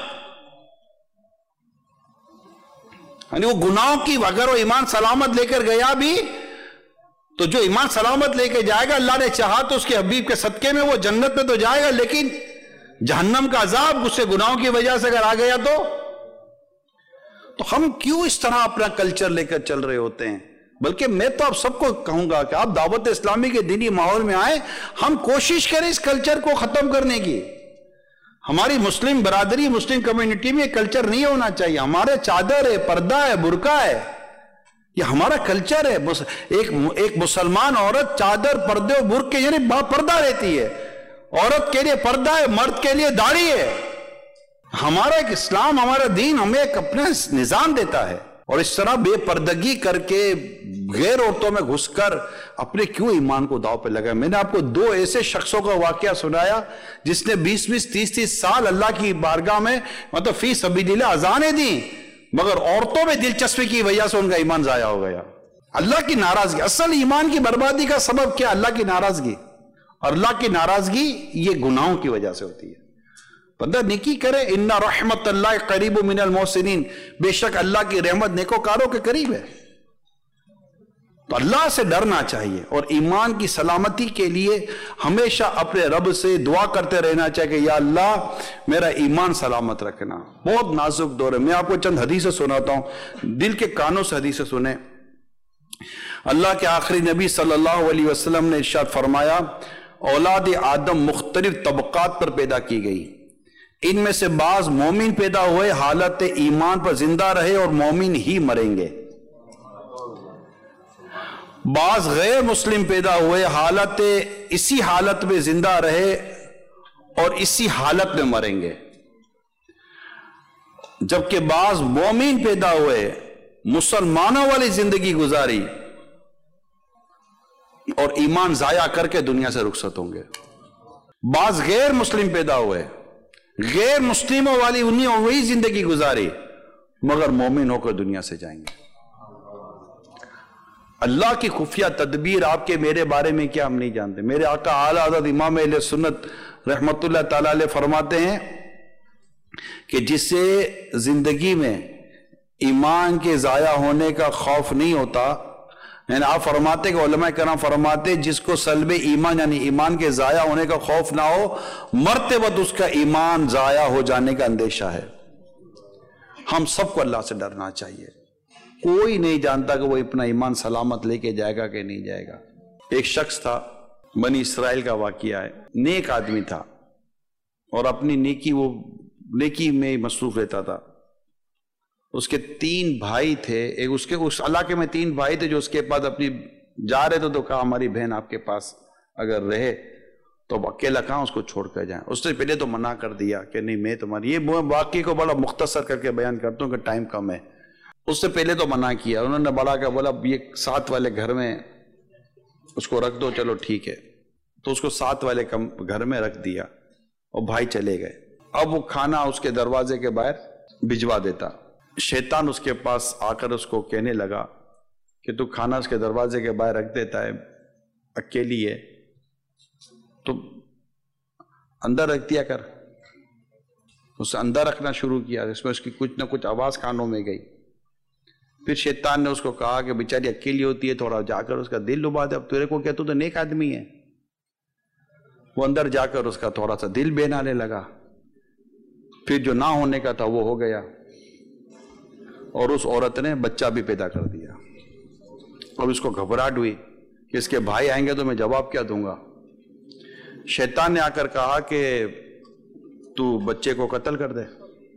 B: یعنی وہ گناہوں کی اگر وہ ایمان سلامت لے کر گیا بھی تو جو ایمان سلامت لے کے جائے گا اللہ نے چاہا تو اس کے حبیب کے صدقے میں وہ جنت میں تو جائے گا، لیکن جہنم کا عذاب اس سے گناہوں کی وجہ سے اگر آ گیا تو تو ہم کیوں اس طرح اپنا کلچر لے کر چل رہے ہوتے ہیں؟ بلکہ میں تو آپ سب کو کہوں گا کہ آپ دعوت اسلامی کے دینی ماحول میں آئیں، ہم کوشش کریں اس کلچر کو ختم کرنے کی. ہماری مسلم برادری مسلم کمیونٹی میں یہ کلچر نہیں ہونا چاہیے. ہمارے چادر ہے، پردہ ہے، برقع ہے، یہ ہمارا کلچر ہے. ایک ایک مسلمان عورت چادر پردے اور برقع یعنی با پردہ رہتی ہے. عورت کے لیے پردہ ہے، مرد کے لیے داڑھی ہے. ہمارا ایک اسلام ہمارا دین ہمیں ایک اپنا نظام دیتا ہے، اور اس طرح بے پردگی کر کے غیر عورتوں میں گھس کر اپنے کیوں ایمان کو داؤ پہ لگا. میں نے آپ کو دو ایسے شخصوں کا واقعہ سنایا جس نے بیس بیس تیس تیس سال اللہ کی بارگاہ میں مطلب فی سبیل اللہ اذانیں دیں، مگر عورتوں میں دلچسپی کی وجہ سے ان کا ایمان ضائع ہو گیا. اللہ کی ناراضگی، اصل ایمان کی بربادی کا سبب کیا؟ اللہ کی ناراضگی. اور اللہ کی ناراضگی یہ گناہوں کی وجہ سے ہوتی ہے. بندہ نیکی کرے، ان رحمت اللہ قریب من المحسنین، بے شک اللہ کی رحمت نیکوکاروں کے قریب ہے. تو اللہ سے ڈرنا چاہیے، اور ایمان کی سلامتی کے لیے ہمیشہ اپنے رب سے دعا کرتے رہنا چاہیے کہ یا اللہ میرا ایمان سلامت رکھنا. بہت نازک دور ہے. میں آپ کو چند حدیثیں سناتا ہوں، دل کے کانوں سے حدیثیں سنیں. اللہ کے آخری نبی صلی اللہ علیہ وسلم نے ارشاد فرمایا، اولاد آدم مختلف طبقات پر پیدا کی گئی، ان میں سے بعض مومن پیدا ہوئے حالت ایمان پر زندہ رہے اور مومن ہی مریں گے، بعض غیر مسلم پیدا ہوئے حالت اسی حالت میں زندہ رہے اور اسی حالت میں مریں گے، جبکہ بعض مومن پیدا ہوئے مسلمانوں والی زندگی گزاری اور ایمان ضائع کر کے دنیا سے رخصت ہوں گے. بعض غیر مسلم پیدا ہوئے، غیر مسلموں والی انہی اور وہی زندگی گزاری مگر مومن ہو کر دنیا سے جائیں گے. اللہ کی خفیہ تدبیر آپ کے میرے بارے میں کیا ہم نہیں جانتے. میرے آقا اعلیٰ حضرت امام اہل سنت رحمت اللہ تعالیٰ علیہ فرماتے ہیں کہ جسے زندگی میں ایمان کے ضائع ہونے کا خوف نہیں ہوتا، یعنی آپ فرماتے کہ علماء کرام فرماتے جس کو سلب ایمان یعنی ایمان کے ضائع ہونے کا خوف نہ ہو، مرتے وقت اس کا ایمان ضائع ہو جانے کا اندیشہ ہے. ہم سب کو اللہ سے ڈرنا چاہیے. کوئی نہیں جانتا کہ وہ اپنا ایمان سلامت لے کے جائے گا کہ نہیں جائے گا. ایک شخص تھا، بنی اسرائیل کا واقعہ ہے، نیک آدمی تھا اور اپنی نیکی وہ نیکی میں مصروف رہتا تھا. اس کے تین بھائی تھے، ایک اس کے اس علاقے میں تین بھائی تھے جو اس کے پاس اپنی جا رہے تھے تو کہا ہماری بہن آپ کے پاس اگر رہے تو اکیلا کہاں اس کو چھوڑ کر جائیں. اس نے پہلے تو منع کر دیا کہ نہیں میں تمہاری، یہ واقعے کو بڑا مختصر کر کے بیان کرتا ہوں کہ ٹائم کم ہے. اس نے پہلے تو منع کیا، انہوں نے بڑا کہ بولا یہ ساتھ والے گھر میں اس کو رکھ دو، چلو ٹھیک ہے. تو اس کو ساتھ والے گھر میں رکھ دیا اور بھائی چلے گئے. اب وہ کھانا اس کے دروازے کے باہر بھجوا دیتا. شیطان اس کے پاس آ کر اس کو کہنے لگا کہ تو کھانا اس کے دروازے کے باہر رکھ دیتا ہے، اکیلی ہے تو اندر رکھ دیا کر. اسے اندر رکھنا شروع کیا، اس میں اس کی کچھ نہ کچھ آواز کانوں میں گئی. پھر شیطان نے اس کو کہا کہ بیچاری اکیلی ہوتی ہے، تھوڑا جا کر اس کا دل لبا دے. اب تیرے کو کیا، تو تو نیک آدمی ہے. وہ اندر جا کر اس کا تھوڑا سا دل بہلانے لگا. پھر جو نہ ہونے کا تھا وہ ہو گیا اور اس عورت نے بچہ بھی پیدا کر دیا. اب اس کو گھبراہٹ ہوئی کہ اس کے بھائی آئیں گے تو میں جواب کیا دوں گا. شیطان نے آ کر کہا کہ تو بچے کو قتل کر دے،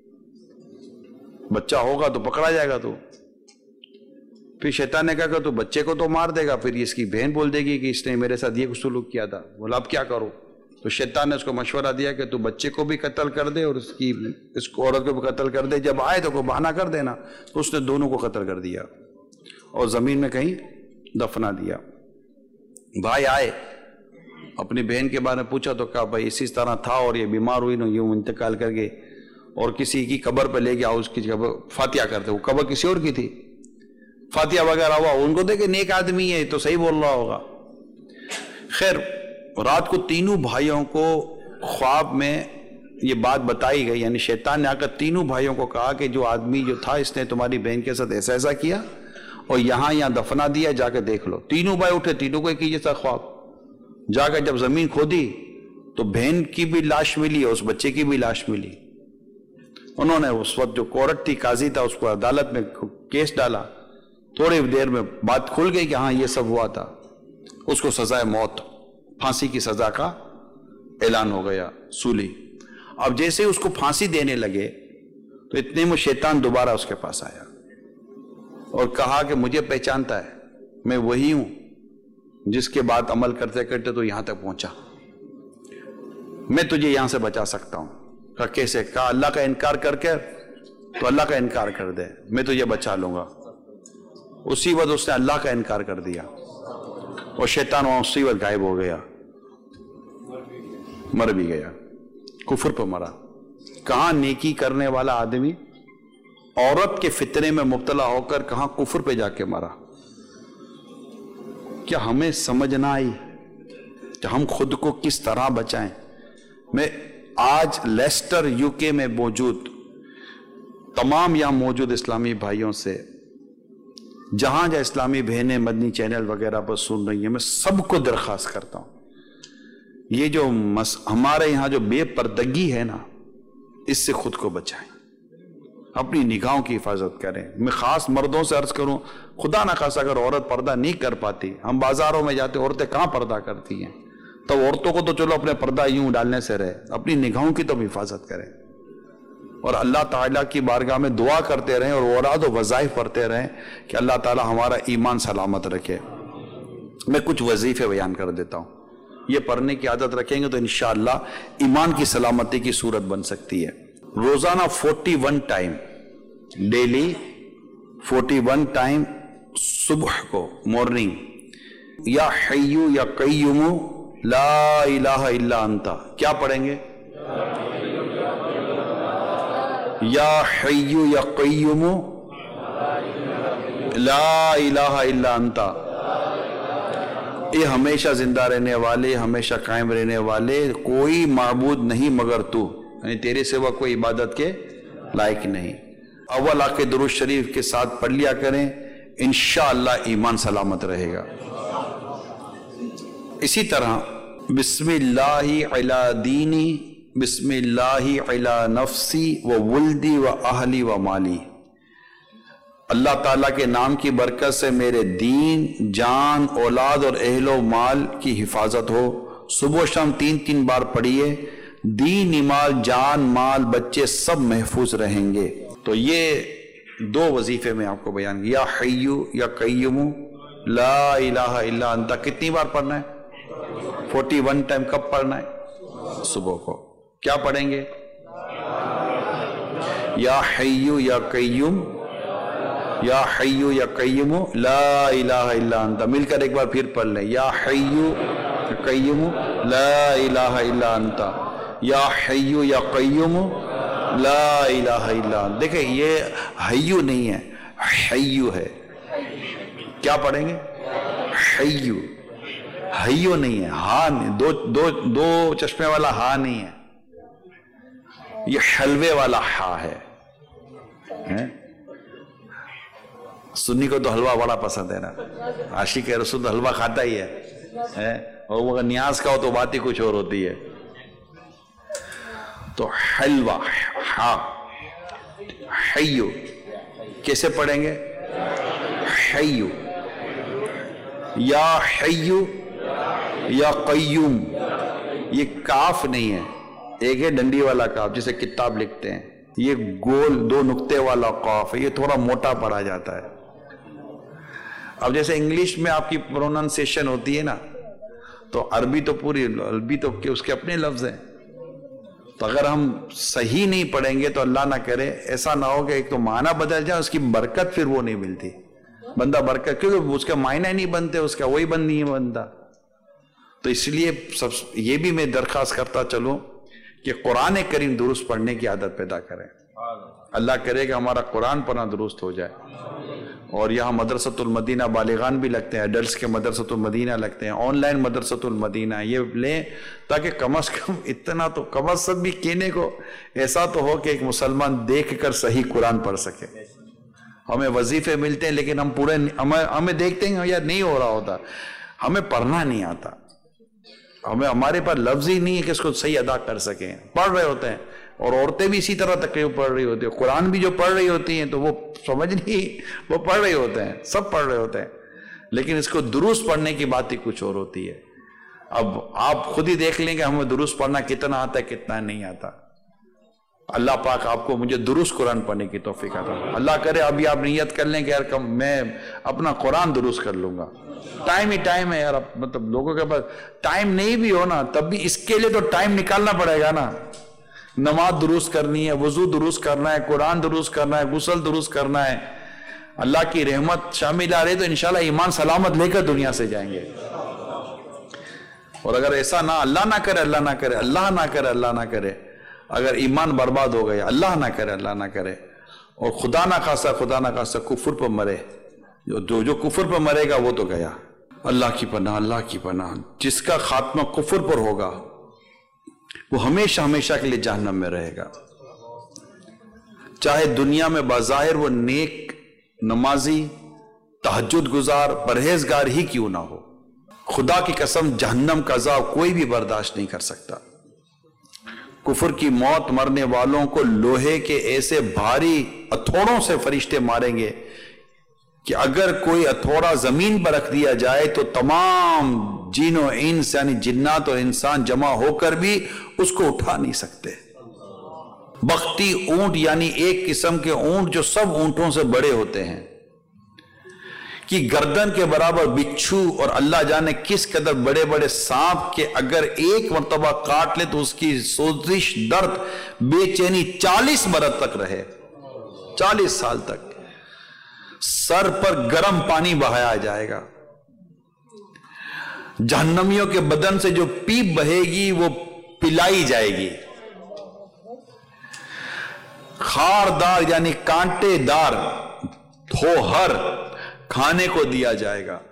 B: بچہ ہوگا تو پکڑا جائے گا تو. پھر شیطان نے کہا کہ تو بچے کو تو مار دے گا، پھر اس کی بہن بول دے گی کہ اس نے میرے ساتھ یہ سلوک کیا تھا. بولا اب کیا کرو؟ تو شیطان نے اس کو مشورہ دیا کہ تو بچے کو بھی قتل کر دے اور اس کی اس کو عورت کو بھی قتل کر دے، جب آئے تو کوئی بہانہ کر دینا۔ تو اس نے دونوں کو قتل کر دیا اور زمین میں کہیں دفنا دیا۔ بھائی آئے، اپنی بہن کے بارے میں پوچھا تو کہا بھائی اسی طرح تھا اور یہ بیمار ہوئی نا، یوں انتقال کر گئے، اور کسی کی قبر پہ لے گیا، اس کی قبر فاتحہ کرتے، وہ قبر کسی اور کی تھی، فاتحہ وغیرہ ہوا، ان کو دیکھے نیک آدمی ہے تو صحیح بول رہا ہوگا۔ خیر رات کو تینوں بھائیوں کو خواب میں یہ بات بتائی گئی، یعنی شیطان نے آ کر تینوں بھائیوں کو کہا کہ جو آدمی جو تھا اس نے تمہاری بہن کے ساتھ ایسا ایسا کیا اور یہاں یہاں دفنا دیا، جا کے دیکھ لو۔ تینوں بھائی اٹھے، تینوں کو ایک ہی جیسا خواب، جا کر جب زمین کھودی تو بہن کی بھی لاش ملی اور اس بچے کی بھی لاش ملی۔ انہوں نے اس وقت جو کورٹ تھی، قاضی تھا، اس کو عدالت میں کیس ڈالا، تھوڑی دیر میں بات کھل گئی کہ ہاں یہ سب ہوا تھا۔ اس کو سزائے موت، پھانسی کی سزا کا اعلان ہو گیا، سولی۔ اب جیسے اس کو پھانسی دینے لگے تو اتنے میں شیطان دوبارہ اس کے پاس آیا اور کہا کہ مجھے پہچانتا ہے، میں وہی ہوں جس کے بعد عمل کرتے کرتے تو یہاں تک پہنچا، میں تجھے یہاں سے بچا سکتا ہوں۔ کہا کیسے؟ کہا اللہ کا انکار کر کے، تو اللہ کا انکار کر دے، میں تجھے بچا لوں گا۔ اسی وقت اس نے اللہ کا انکار کر دیا اور شیطان وہاں اسی وقت غائب ہو گیا، مر بھی گیا، کفر پہ مرا۔ کہاں نیکی کرنے والا آدمی عورت کے فتنے میں مبتلا ہو کر کہاں کفر پہ جا کے مرا۔ کیا ہمیں سمجھ نہ آئی کہ ہم خود کو کس طرح بچائیں؟ میں آج لیسٹر یو کے میں موجود تمام یہاں موجود اسلامی بھائیوں سے، جہاں جہاں اسلامی بہنیں مدنی چینل وغیرہ پر سن رہی ہیں، میں سب کو درخواست کرتا ہوں، یہ جو مس... ہمارے یہاں جو بے پردگی ہے نا، اس سے خود کو بچائیں، اپنی نگاہوں کی حفاظت کریں۔ میں خاص مردوں سے عرض کروں، خدا نہ خاص اگر عورت پردہ نہیں کر پاتی، ہم بازاروں میں جاتے عورتیں کہاں پردہ کرتی ہیں، تو عورتوں کو تو چلو اپنے پردہ یوں ڈالنے سے رہے، اپنی نگاہوں کی تو حفاظت کریں اور اللہ تعالیٰ کی بارگاہ میں دعا کرتے رہیں اور اوراد و وظائف پڑھتے رہیں کہ اللہ تعالیٰ ہمارا ایمان سلامت رکھے۔ میں کچھ وظیفے بیان کر دیتا ہوں، یہ پڑھنے کی عادت رکھیں گے تو انشاءاللہ ایمان کی سلامتی کی صورت بن سکتی ہے۔ روزانہ forty one time, daily forty one time صبح کو مارننگ، یا حیو یا قیوم لا الہ الا انت، کیا پڑھیں گے؟ یا حیو یا قیوم لا الہ الا انت، یہ ہمیشہ زندہ رہنے والے، ہمیشہ قائم رہنے والے، کوئی معبود نہیں مگر تو، یعنی تیرے سوا کوئی عبادت کے لائق نہیں۔ اول آ کے درود شریف کے ساتھ پڑھ لیا کریں، انشاءاللہ ایمان سلامت رہے گا۔ اسی طرح بسم اللہ علی دینی، بسم اللہ علی نفسی و ولدی و اہلی و مالی، اللہ تعالیٰ کے نام کی برکت سے میرے دین، جان، اولاد اور اہل و مال کی حفاظت ہو۔ صبح و شام تین تین بار پڑھیے، دین، مال، جان، مال، بچے سب محفوظ رہیں گے۔ تو یہ دو وظیفے میں آپ کو بیان، یا حیو یا قیوم لا الہ الا انت، کتنی بار پڑھنا ہے؟ Forty one time. کب پڑھنا ہے؟ صبح کو۔ کیا پڑھیں گے؟ یا حیو یا قیوم، یا حیو یا قیوم لا الہ الا انت، مل کر ایک بار پھر پڑھ لیں، یا حیو یا قیوم لا الہ الا انت، یا حیو یا قیوم لا الہ الا انت۔ دیکھیں یہ حیو نہیں ہے، حیو ہے۔ کیا پڑھیں گے؟ حیو، حیو نہیں ہے، ہاں نہیں، دو دو دو چشمے والا ہاں نہیں ہے، یہ حلوے والا ہا ہے۔ سنی کو تو حلوہ بڑا پسند ہے نا، عاشق رسول تو حلوہ کھاتا ہی ہے، اور وہ نیاز کا ہو تو بات ہی کچھ اور ہوتی ہے۔ تو حلوہ، ہا، حیو کیسے پڑھیں گے؟ حیو، یا حیو یا قیوم، یہ کاف نہیں ہے، ایک ہے ڈنڈی والا کاف جسے کتاب لکھتے ہیں، یہ گول دو نقطے والا قاف ہے، یہ تھوڑا موٹا پڑھا جاتا ہے۔ اب جیسے انگلش میں آپ کی پروننسیشن ہوتی ہے نا، تو عربی تو پوری عربی تو کہ اس کے اپنے لفظ ہیں. تو اگر ہم صحیح نہیں پڑھیں گے تو اللہ نہ کرے ایسا نہ ہو کہ ایک تو معنی بدل جائے، اس کی برکت پھر وہ نہیں ملتی. بندہ برکت کیونکہ اس کا معنی نہیں بنتے، اس کا وہی بند نہیں بنتا. تو اس لیے سب یہ بھی میں درخواست کرتا چلوں کہ قرآن کریم درست پڑھنے کی عادت پیدا کریں. اللہ کرے کہ ہمارا قرآن پڑھنا درست ہو جائے. اور یہاں مدرسۃ المدینہ بالغان بھی لگتے ہیں، ایڈلٹس کے مدرسۃ المدینہ لگتے ہیں، آن لائن مدرسۃ المدینہ، یہ لیں تاکہ کم از کم اتنا تو کم از کم بھی کہنے کو ایسا تو ہو کہ ایک مسلمان دیکھ کر صحیح قرآن پڑھ سکے. ہمیں وظیفے ملتے ہیں لیکن ہم پورے ہمیں ہمیں دیکھتے ہیں یا نہیں ہو رہا ہوتا، ہمیں پڑھنا نہیں آتا، ہمیں ہمارے پاس لفظ ہی نہیں ہے کہ اس کو صحیح ادا کر سکیں. پڑھ رہے ہوتے ہیں اور عورتیں بھی اسی طرح تقریب پڑھ رہی ہوتی ہیں، قرآن بھی جو پڑھ رہی ہوتی ہیں تو وہ سمجھ نہیں، وہ پڑھ رہے ہوتے ہیں، سب پڑھ رہے ہوتے ہیں، لیکن اس کو درست پڑھنے کی بات ہی کچھ اور ہوتی ہے. اب آپ خود ہی دیکھ لیں کہ ہمیں درست پڑھنا کتنا آتا ہے کتنا نہیں آتا. اللہ پاک آپ کو مجھے درست قرآن پڑھنے کی توفیق عطا فرمائے. اللہ کرے ابھی آپ نیت کر لیں کہ یار میں اپنا قرآن درست کر لوں گا. ٹائم ہی ٹائم ہے یار، مطلب لوگوں کے پاس ٹائم نہیں بھی ہو نا تب بھی اس کے لیے تو ٹائم نکالنا پڑے گا نا. نماز درست کرنی ہے، وضو درست کرنا ہے، قرآن درست کرنا ہے، غسل درست کرنا ہے. اللہ کی رحمت شامل آ رہی تو انشاءاللہ ایمان سلامت لے کر دنیا سے جائیں گے. اور اگر ایسا نہ اللہ نہ کرے اللہ نہ کرے اللہ نہ کرے اللہ نہ کرے اگر ایمان برباد ہو گیا، اللہ نہ کرے اللہ نہ کرے، اور خدا نہ خاصا خدا نہ خاصا کفر پر مرے، جو جو کفر پر مرے گا وہ تو گیا. اللہ کی پناہ اللہ کی پناہ. جس کا خاتمہ کفر پر ہوگا وہ ہمیشہ ہمیشہ کے لیے جہنم میں رہے گا، چاہے دنیا میں بظاہر وہ نیک نمازی تہجد گزار پرہیزگار ہی کیوں نہ ہو. خدا کی قسم جہنم کا عذاب کوئی بھی برداشت نہیں کر سکتا. کفر کی موت مرنے والوں کو لوہے کے ایسے بھاری ہتھوڑوں سے فرشتے ماریں گے کہ اگر کوئی ہتھوڑا زمین پر رکھ دیا جائے تو تمام جن و انس یعنی جنات اور انسان جمع ہو کر بھی اس کو اٹھا نہیں سکتے. بختی اونٹ یعنی ایک قسم کے اونٹ جو سب اونٹوں سے بڑے ہوتے ہیں کہ گردن کے برابر بچھو اور اللہ جانے کس قدر بڑے بڑے سانپ کے اگر ایک مرتبہ کاٹ لے تو اس کی سوزش درد بے چینی چالیس برس تک رہے، چالیس سال تک. سر پر گرم پانی بہایا جائے گا. جہنمیوں کے بدن سے جو پیپ بہے گی وہ پلائی جائے گی. خاردار یعنی کانٹے دار دھوہر کھانے کو دیا جائے گا.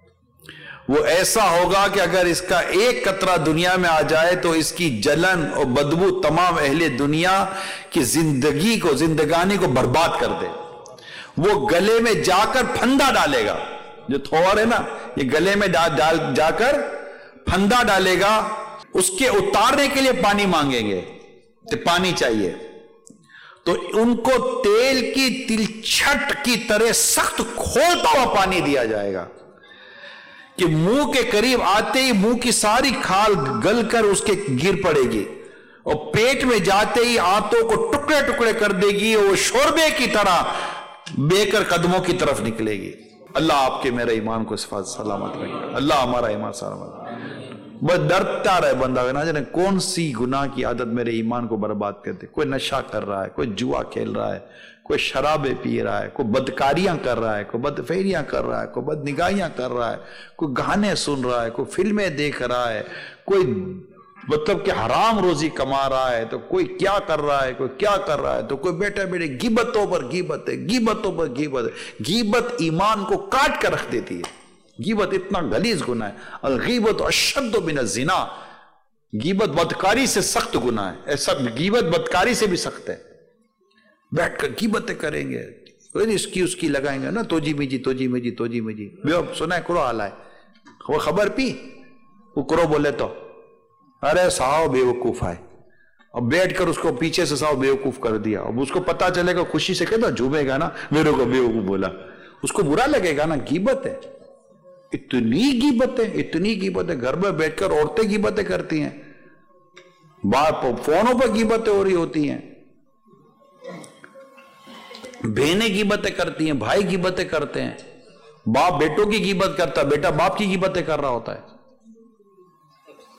B: وہ ایسا ہوگا کہ اگر اس کا ایک قطرہ دنیا میں آ جائے تو اس کی جلن اور بدبو تمام اہل دنیا کی زندگی کو زندگانی کو برباد کر دے. وہ گلے میں جا کر پھندا ڈالے گا. جو تھوڑ ہے نا یہ گلے میں ڈال جا کر پھندا ڈالے گا. اس کے اتارنے کے لیے پانی مانگیں گے تو پانی چاہیے تو ان کو تیل کی تلچھٹ کی طرح سخت کھولتا ہوا پانی دیا جائے گا کہ منہ کے قریب آتے ہی منہ کی ساری کھال گل کر اس کے گر پڑے گی اور پیٹ میں جاتے ہی آنتوں کو ٹکڑے ٹکڑے کر دے گی اور وہ شوربے کی طرح بے کر قدموں کی طرف نکلے گی. اللہ آپ کے میرے ایمان کو صفات سلامت رکھے. اللہ ہمارا ایمان سلامت رکھے. بس ڈرتا رہے بندہ نہ جانے کون سی گناہ کی عادت میرے ایمان کو برباد کرتے. کوئی نشہ کر رہا ہے، کوئی جوا کھیل رہا ہے، کوئی شرابیں پی رہا ہے، کوئی بدکاریاں کر رہا ہے، کوئی بدفعلیاں کر رہا ہے، کوئی بد نگاہیاں کر رہا ہے، کوئی گانے سن رہا ہے، کوئی فلمیں دیکھ رہا ہے، کوئی مطلب کہ حرام روزی کما رہا ہے، تو کوئی کیا کر رہا ہے، کوئی کیا کر رہا ہے، تو کوئی بیٹھے بیٹھے غیبتوں پر غیبت ہے، غیبتوں پر غیبت ہے. غیبت ایمان کو کاٹ کر رکھ دیتی ہے. غیبت اتنا غلیظ گناہ ہے. الغیبت اشد من الزنا. غیبت بدکاری سے سخت گناہ ہے. ایسا غیبت بدکاری سے بھی سخت ہے. بیٹھ کر غیبتیں کریں گے، اس کی اس کی لگائیں گے نا تو جی میں جی تو جی میں جی تو جی میں جی سنا ہے کرو حال ہے وہ خبر پی وہ کرو بولے تو ارے ساؤ بے وقوف ہے. اب بیٹھ کر اس کو پیچھے سے ساؤ بے وقوف کر دیا. اب اس کو پتا چلے گا خوشی سے کہتا جھومے گا نا میرے کو بے وقوف بولا. اس کو برا لگے گا نا. غیبت ہے. اتنی غیبت ہے اتنی غیبت ہے. گھر میں بیٹھ کر عورتیں غیبتیں کرتی ہیں، باپ فونوں پر غیبتیں ہو رہی ہوتی ہیں، بہنیں غیبتیں کرتی ہیں، بھائی غیبتیں کرتے ہیں، باپ بیٹوں کی غیبت کرتا ہے، بیٹا باپ کی غیبتیں کر رہا ہوتا ہے.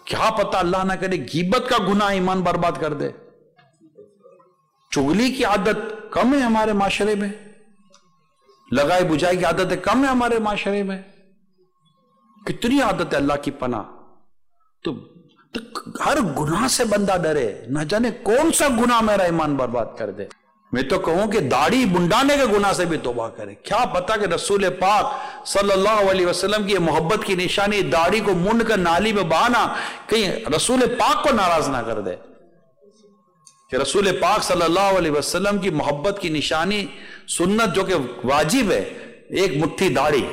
B: کیا پتا اللہ نہ کرے غیبت کا گناہ ایمان برباد کر دے. چغلی کی عادت کم ہے ہمارے معاشرے میں, لگائے بجھائی کی عادتیں کم ہے ہمارے معاشرے میں, کتنی عادت ہے اللہ کی پناہ. تو ہر گناہ سے بندہ ڈرے, نہ جانے کون سا گناہ میرا ایمان برباد کر دے. میں تو کہوں کہ داڑھی منڈانے کے گناہ سے بھی توبہ کرے. کیا پتا کہ رسول پاک صلی اللہ علیہ وسلم کی محبت کی نشانی داڑھی کو منڈ کر نالی میں بہانا کہیں رسول پاک کو ناراض نہ کر دے. کہ رسول پاک صلی اللہ علیہ وسلم کی محبت کی نشانی سنت جو کہ واجب ہے ایک مٹھی داڑھی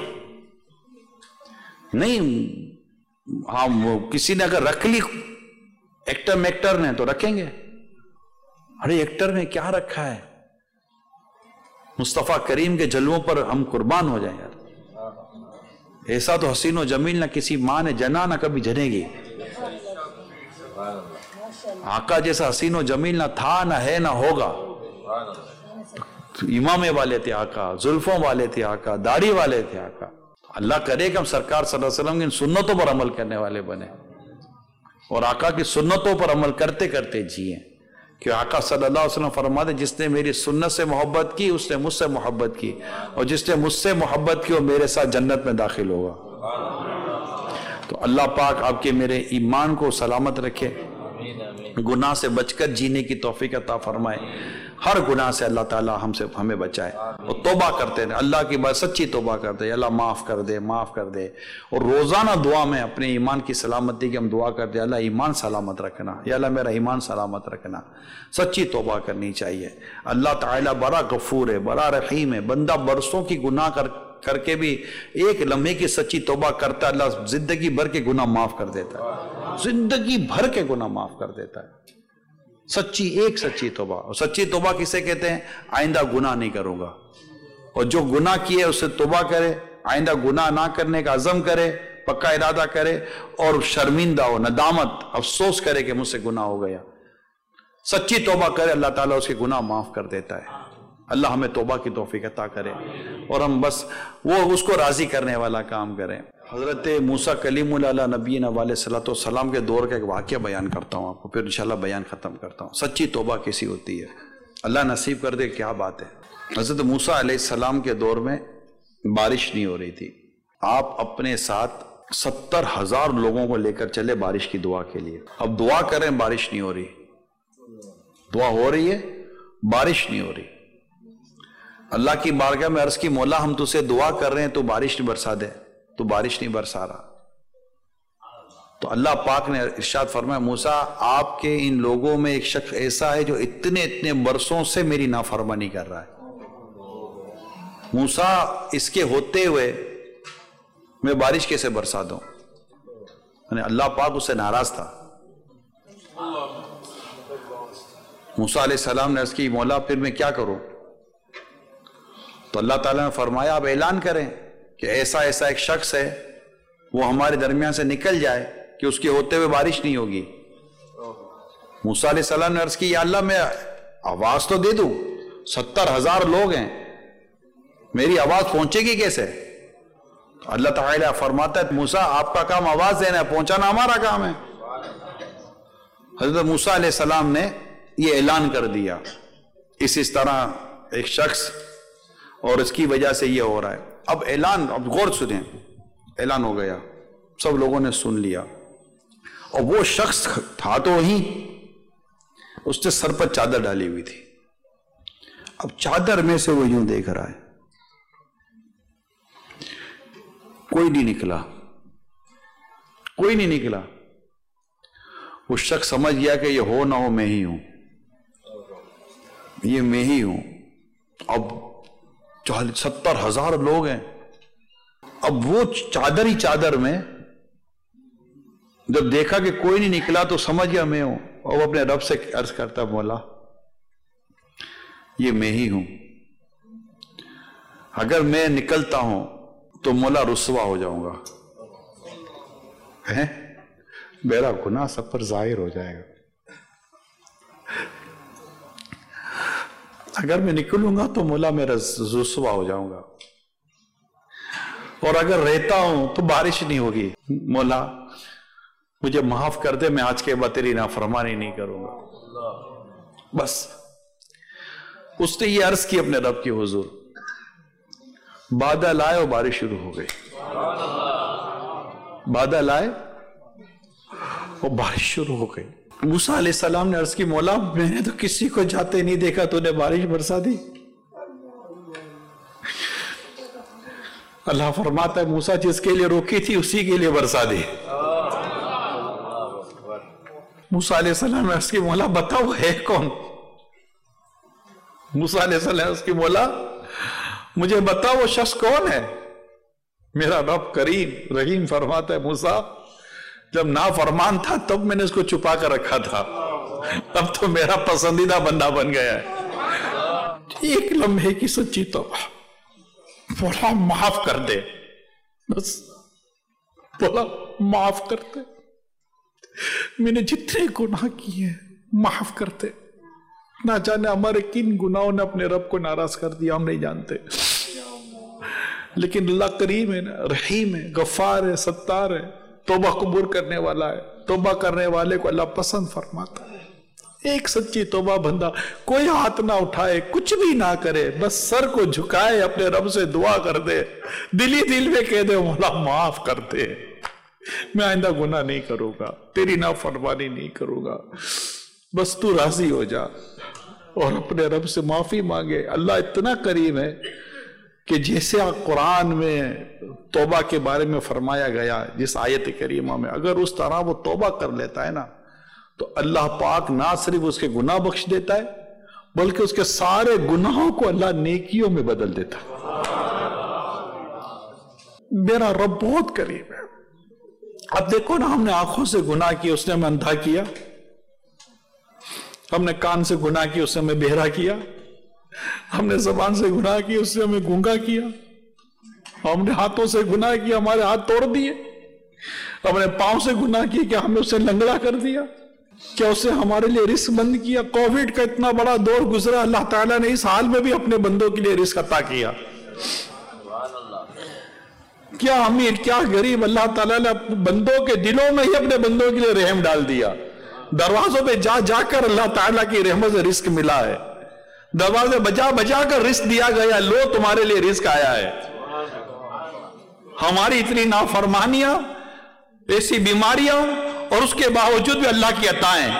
B: نہیں. ہاں کسی نے اگر رکھ لی ایکٹر میکٹر نے تو رکھیں گے. ارے ایکٹر نے کیا رکھا ہے, مصطفیٰ کریم کے جلووں پر ہم قربان ہو جائیں یار. ایسا تو حسین و جمیل نہ کسی ماں نے جنا نہ کبھی جنے گی. آقا جیسا حسین و جمیل نہ تھا نہ ہے نہ ہوگا. امامے والے تھے آقا, زلفوں والے تھے آقا, داڑھی والے تھے آقا. اللہ کرے کہ ہم سرکار صلی اللہ علیہ وسلم کی ان سنتوں پر عمل کرنے والے بنے اور آقا کی سنتوں پر عمل کرتے کرتے جیئیں. کہ آقا صلی اللہ علیہ وسلم فرماتے جس نے میری سنت سے محبت کی اس نے مجھ سے محبت کی, اور جس نے مجھ سے محبت کی وہ میرے ساتھ جنت میں داخل ہوگا. تو اللہ پاک آپ کے میرے ایمان کو سلامت رکھے, گناہ سے بچ کر جینے کی توفیق عطا فرمائے. ہر گناہ سے اللہ تعالی ہم سے ہمیں بچائے, اور توبہ کرتے ہیں اللہ کی بات سچی توبہ کرتے ہیں. اللہ معاف کر دے معاف کر دے. اور روزانہ دعا میں اپنے ایمان کی سلامتی کی ہم دعا کرتے ہیں, اللہ ایمان سلامت رکھنا, یا اللہ میرا ایمان سلامت رکھنا. سچی توبہ کرنی چاہیے. اللہ تعالی بڑا غفور ہے, بڑا رحیم ہے. بندہ برسوں کی گناہ کر کر کے بھی ایک لمحے کی سچی توبہ کرتا ہے, اللہ زندگی بھر کے گناہ معاف کر دیتا ہے. زندگی بھر کے گناہ معاف کر دیتا ہے. سچی ایک سچی توبہ. اور سچی توبہ کسے کہتے ہیں؟ آئندہ گناہ نہیں کروں گا. اور جو گناہ کیے اس سے توبہ کرے, آئندہ گناہ نہ کرنے کا عزم کرے, پکا ارادہ کرے, اور شرمندہ ہو, ندامت, افسوس کرے کہ مجھ سے گناہ ہو گیا. سچی توبہ کرے, اللہ تعالیٰ اس کے گناہ معاف کر دیتا ہے. اللہ ہمیں توبہ کی توفیق عطا کرے, اور ہم بس وہ اس کو راضی کرنے والا کام کریں. حضرت موسیٰ کلیم اللہ نبینا علیہ الصلوۃ والسلام کے دور کا ایک واقعہ بیان کرتا ہوں آپ کو, پھر انشاءاللہ بیان ختم کرتا ہوں. سچی توبہ کیسی ہوتی ہے, اللہ نصیب کر دے. کیا بات ہے. حضرت موسیٰ علیہ السلام کے دور میں بارش نہیں ہو رہی تھی. آپ اپنے ساتھ ستر ہزار لوگوں کو لے کر چلے بارش کی دعا کے لیے. اب دعا کریں, بارش نہیں ہو رہی. دعا ہو رہی ہے, بارش نہیں ہو رہی. اللہ کی بارگاہ میں عرض کی, مولا ہم تجھ سے دعا کر رہے ہیں تو بارش نہیں برسا دے. تو بارش نہیں برسا رہا. تو اللہ پاک نے ارشاد فرمایا, موسیٰ آپ کے ان لوگوں میں ایک شخص ایسا ہے جو اتنے اتنے برسوں سے میری نافرمانی کر رہا ہے. موسیٰ اس کے ہوتے ہوئے میں بارش کیسے برسا دوں؟ یعنی اللہ پاک اس سے ناراض تھا. موسیٰ علیہ السلام نے عرض کی, مولا پھر میں کیا کروں؟ تو اللہ تعالیٰ نے فرمایا, آپ اعلان کریں کہ ایسا ایسا ایک شخص ہے, وہ ہمارے درمیان سے نکل جائے کہ اس کے ہوتے ہوئے بارش نہیں ہوگی. موسیٰ علیہ السلام نے عرض کی, یا اللہ میں آواز تو دے دوں, ستر ہزار لوگ ہیں, میری آواز پہنچے گی کیسے؟ اللہ تعالیٰ فرماتا ہے, موسیٰ آپ کا کام آواز دینا ہے, پہنچانا ہمارا کام ہے. حضرت موسیٰ علیہ السلام نے یہ اعلان کر دیا, اس اس طرح ایک شخص, اور اس کی وجہ سے یہ ہو رہا ہے. اب اعلان, اب غور سنیں, اعلان ہو گیا, سب لوگوں نے سن لیا. اور وہ شخص تھا تو وہی, اس نے سر پر چادر ڈالی ہوئی تھی. اب چادر میں سے وہ یوں دیکھ رہا ہے, کوئی نہیں نکلا, کوئی نہیں نکلا. وہ شخص سمجھ گیا کہ یہ ہو نہ ہو میں ہی ہوں, یہ میں ہی ہوں. اب ستر ہزار لوگ ہیں. اب وہ چادر ہی چادر میں جب دیکھا کہ کوئی نہیں نکلا تو سمجھ گیا میں ہوں, اور وہ اپنے رب سے عرض کرتا, مولا یہ میں ہی ہوں, اگر میں نکلتا ہوں تو مولا رسوا ہو جاؤں گا, میرا گناہ سب پر ظاہر ہو جائے گا. اگر میں نکلوں گا تو مولا میرا رسوا ہو جاؤں گا, اور اگر رہتا ہوں تو بارش نہیں ہوگی. مولا مجھے معاف کر دے، میں آج کے بعد تیری نافرمانی نہیں کروں گا. بس اس نے یہ عرض کی اپنے رب کی حضور. بادل آئے اور بارش شروع ہو گئی. بادل آئے اور بارش شروع ہو گئی. موسیٰ علیہ السلام نے عرض کی مولا میں نے تو کسی کو جاتے نہیں دیکھا، تو نے بارش برسا دی. اللہ فرماتا ہے موسیٰ جس کے لیے روکی تھی اسی کے لیے برسا دی. موسیٰ علیہ السلام نے عرض کی مولا بتا وہ ہے کون؟ موسیٰ علیہ السلام نے عرض کی مولا مجھے بتا وہ شخص کون ہے؟ میرا رب کریم رحیم فرماتا ہے موسیٰ جب نافرمان تھا تب میں نے اس کو چھپا کر رکھا تھا، اب تو میرا پسندیدہ بندہ بن گیا ہے. ایک لمحے کی سچی توبہ، بولا معاف کر دے، بس بولا معاف کر دے، میں نے جتنے گناہ کیے معاف کر دے. نہ جانے ہمارے کن گناہوں نے اپنے رب کو ناراض کر دیا ہم نہیں جانتے، لیکن اللہ کریم ہے، رحیم ہے، غفار ہے، ستار ہے، توبہ قبول کرنے والا ہے. توبہ کرنے والے کو اللہ پسند فرماتا ہے. ایک سچی توبہ بندہ کوئی ہاتھ نہ اٹھائے، کچھ بھی نہ کرے، بس سر کو جھکائے، اپنے رب سے دعا کر دے، دلی دل میں کہہ دے مولا معاف کر دے، میں آئندہ گناہ نہیں کروں گا، تیری نافرمانی نہیں کروں گا، بس تو راضی ہو جا، اور اپنے رب سے معافی مانگے. اللہ اتنا کریم ہے کہ جیسے قرآن میں توبہ کے بارے میں فرمایا گیا جس آیت کریمہ میں، اگر اس طرح وہ توبہ کر لیتا ہے نا تو اللہ پاک نہ صرف اس کے گناہ بخش دیتا ہے بلکہ اس کے سارے گناہوں کو اللہ نیکیوں میں بدل دیتا ہے. میرا رب بہت کریم ہے. اب دیکھو نا، ہم نے آنکھوں سے گناہ کیا، اس نے ہمیں اندھا کیا. ہم نے کان سے گناہ کیا، اس نے ہمیں بہرا کیا. ہم نے زبان سے گناہ کیا، اس نے ہمیں گونگا کیا. ہم نے ہاتھوں سے گناہ کیا، ہمارے ہاتھ توڑ دیے. ہم نے پاؤں سے گناہ کیا کہ ہمیں اسے لنگڑا کر دیا. کیا اسے ہمارے لیے رزق بند کیا؟ کووڈ کا اتنا بڑا دور گزرا، اللہ تعالیٰ نے اس حال میں بھی اپنے بندوں کے لیے رزق عطا کیا. کیا امیر کیا غریب، اللہ تعالیٰ نے بندوں کے دلوں میں ہی اپنے بندوں کے لیے رحم ڈال دیا. دروازوں پہ جا جا کر اللہ تعالیٰ کی رحمت سے رزق ملا ہے. دروازے بجا بجا کر رزق دیا گیا، لو تمہارے لیے رزق آیا ہے. ہماری اتنی نافرمانیاں، ایسی بیماریاں، اور اس کے باوجود بھی اللہ کی عطائیں.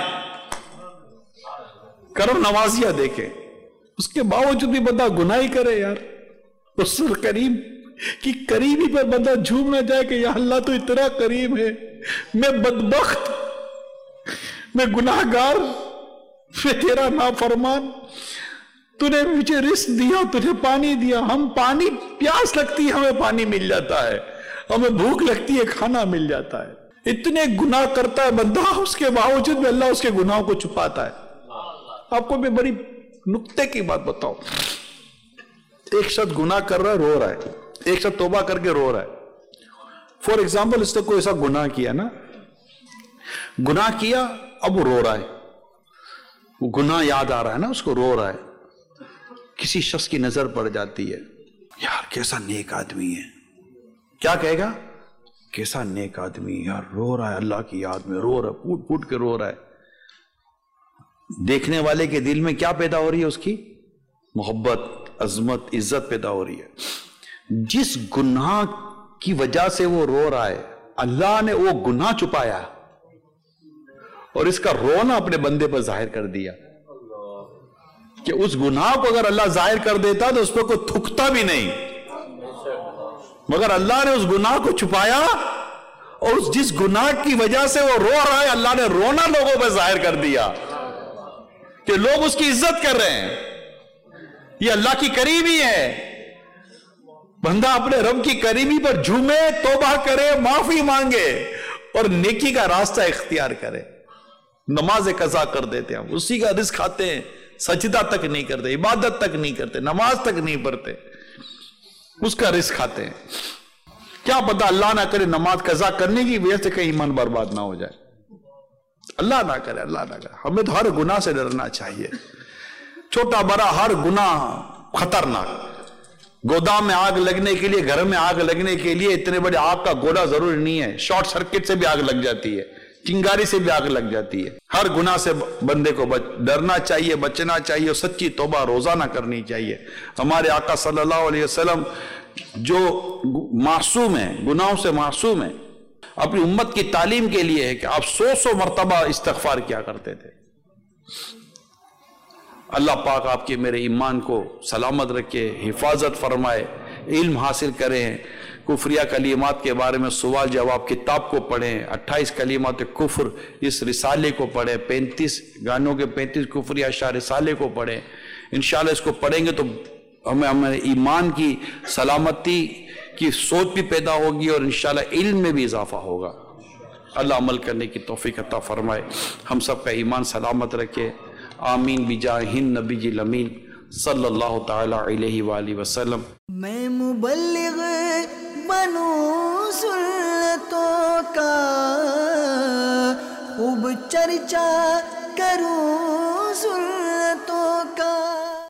B: کرو نوازیاں دیکھیں، اس کے باوجود بھی بندہ گناہ ہی کرے. یار اس کریم کی کریمی پر بندہ جھوم نہ جائے کہ یا اللہ تو اتنا کریم ہے، میں بدبخت، میں گناہ گار، میں تیرا نافرمان، تو نے مجھے رزق دیا، تجھے پانی دیا. ہم پانی پیاس لگتی ہے ہمیں پانی مل جاتا ہے، ہمیں بھوک لگتی ہے کھانا مل جاتا ہے. اتنے گناہ کرتا ہے بندہ، اس کے باوجود بھی اللہ اس کے گناہوں کو چھپاتا ہے. آپ کو میں بڑی نکتے کی بات بتاؤں. ایک شخص گناہ کر رہا ہے، رو رہا ہے. ایک شخص توبہ کر کے رو رہا ہے. فور ایگزامپل اس نے کوئی ایسا گناہ کیا نا، گناہ کیا، اب وہ رو رہا ہے. وہ گناہ یاد آ رہا ہے نا، اس کو رو رہا ہے. کسی شخص کی نظر پڑ جاتی ہے، یار کیسا نیک آدمی ہے. کیا کہے گا؟ کیسا نیک آدمی، یار رو رہا ہے اللہ کی یاد میں، رو رہا ہے، پوٹ پوٹ کے رو رہا ہے. دیکھنے والے کے دل میں کیا پیدا ہو رہی ہے؟ اس کی محبت، عظمت، عزت پیدا ہو رہی ہے. جس گناہ کی وجہ سے وہ رو رہا ہے، اللہ نے وہ گناہ چھپایا اور اس کا رونا اپنے بندے پر ظاہر کر دیا. کہ اس گناہ کو اگر اللہ ظاہر کر دیتا تو اس پر کوئی تھکتا بھی نہیں، مگر اللہ نے اس گناہ کو چھپایا، اور اس جس گناہ کی وجہ سے وہ رو رہا ہے اللہ نے رونا لوگوں پر ظاہر کر دیا کہ لوگ اس کی عزت کر رہے ہیں. یہ اللہ کی قریبی ہے. بندہ اپنے رب کی قریبی پر جھومے، توبہ کرے، معافی مانگے اور نیکی کا راستہ اختیار کرے. نماز قضا کر دیتے ہیں، اسی کا رزق کھاتے ہیں، سجدہ تک نہیں کرتے، عبادت تک نہیں کرتے، نماز تک نہیں پڑھتے، اس کا رزق کھاتے ہیں. کیا پتہ اللہ نہ کرے نماز قضا کرنے کی وجہ سے کہیں ایمان برباد نہ ہو جائے. اللہ نہ کرے، اللہ نہ کرے. ہمیں تو ہر گناہ سے ڈرنا چاہیے، چھوٹا بڑا ہر گناہ خطرناک. گودام میں آگ لگنے کے لیے، گھر میں آگ لگنے کے لیے اتنے بڑے آگ کا گولا ضروری نہیں ہے، شارٹ سرکٹ سے بھی آگ لگ جاتی ہے. چنگاری سے بھی آگ لگ جاتی ہے۔ ہر گناہ سے بندے کو بچ ڈرنا چاہیے، بچنا چاہیے، اور سچی توبہ روزانہ کرنی چاہیے۔ ہمارے آقا صلی اللہ علیہ وسلم جو معصوم ہیں، گناہوں سے معصوم ہیں، اپنی امت کی تعلیم کے لیے ہے کہ آپ سو سو مرتبہ استغفار کیا کرتے تھے۔ اللہ پاک آپ کے میرے ایمان کو سلامت رکھے، حفاظت فرمائے، علم حاصل کریں، کفریہ کلمات کے بارے میں سوال جواب کتاب کو پڑھیں، اٹھائیس کلمات کفر اس رسالے کو پڑھیں، پینتیس گانوں کے پینتیس کفریہ اشعار رسالے کو پڑھیں۔ انشاءاللہ اس کو پڑھیں گے تو ہمیں ہمارے ایمان کی سلامتی کی سوچ بھی پیدا ہوگی اور انشاءاللہ علم میں بھی اضافہ ہوگا۔ اللہ عمل کرنے کی توفیق عطا فرمائے، ہم سب کا ایمان سلامت رکھے، آمین بجاہ النبی الامین صلی اللہ تعالی علیہ وآلہ وسلم۔
A: میں مبلغ بنوں سنتوں کا خوب چرچا کروں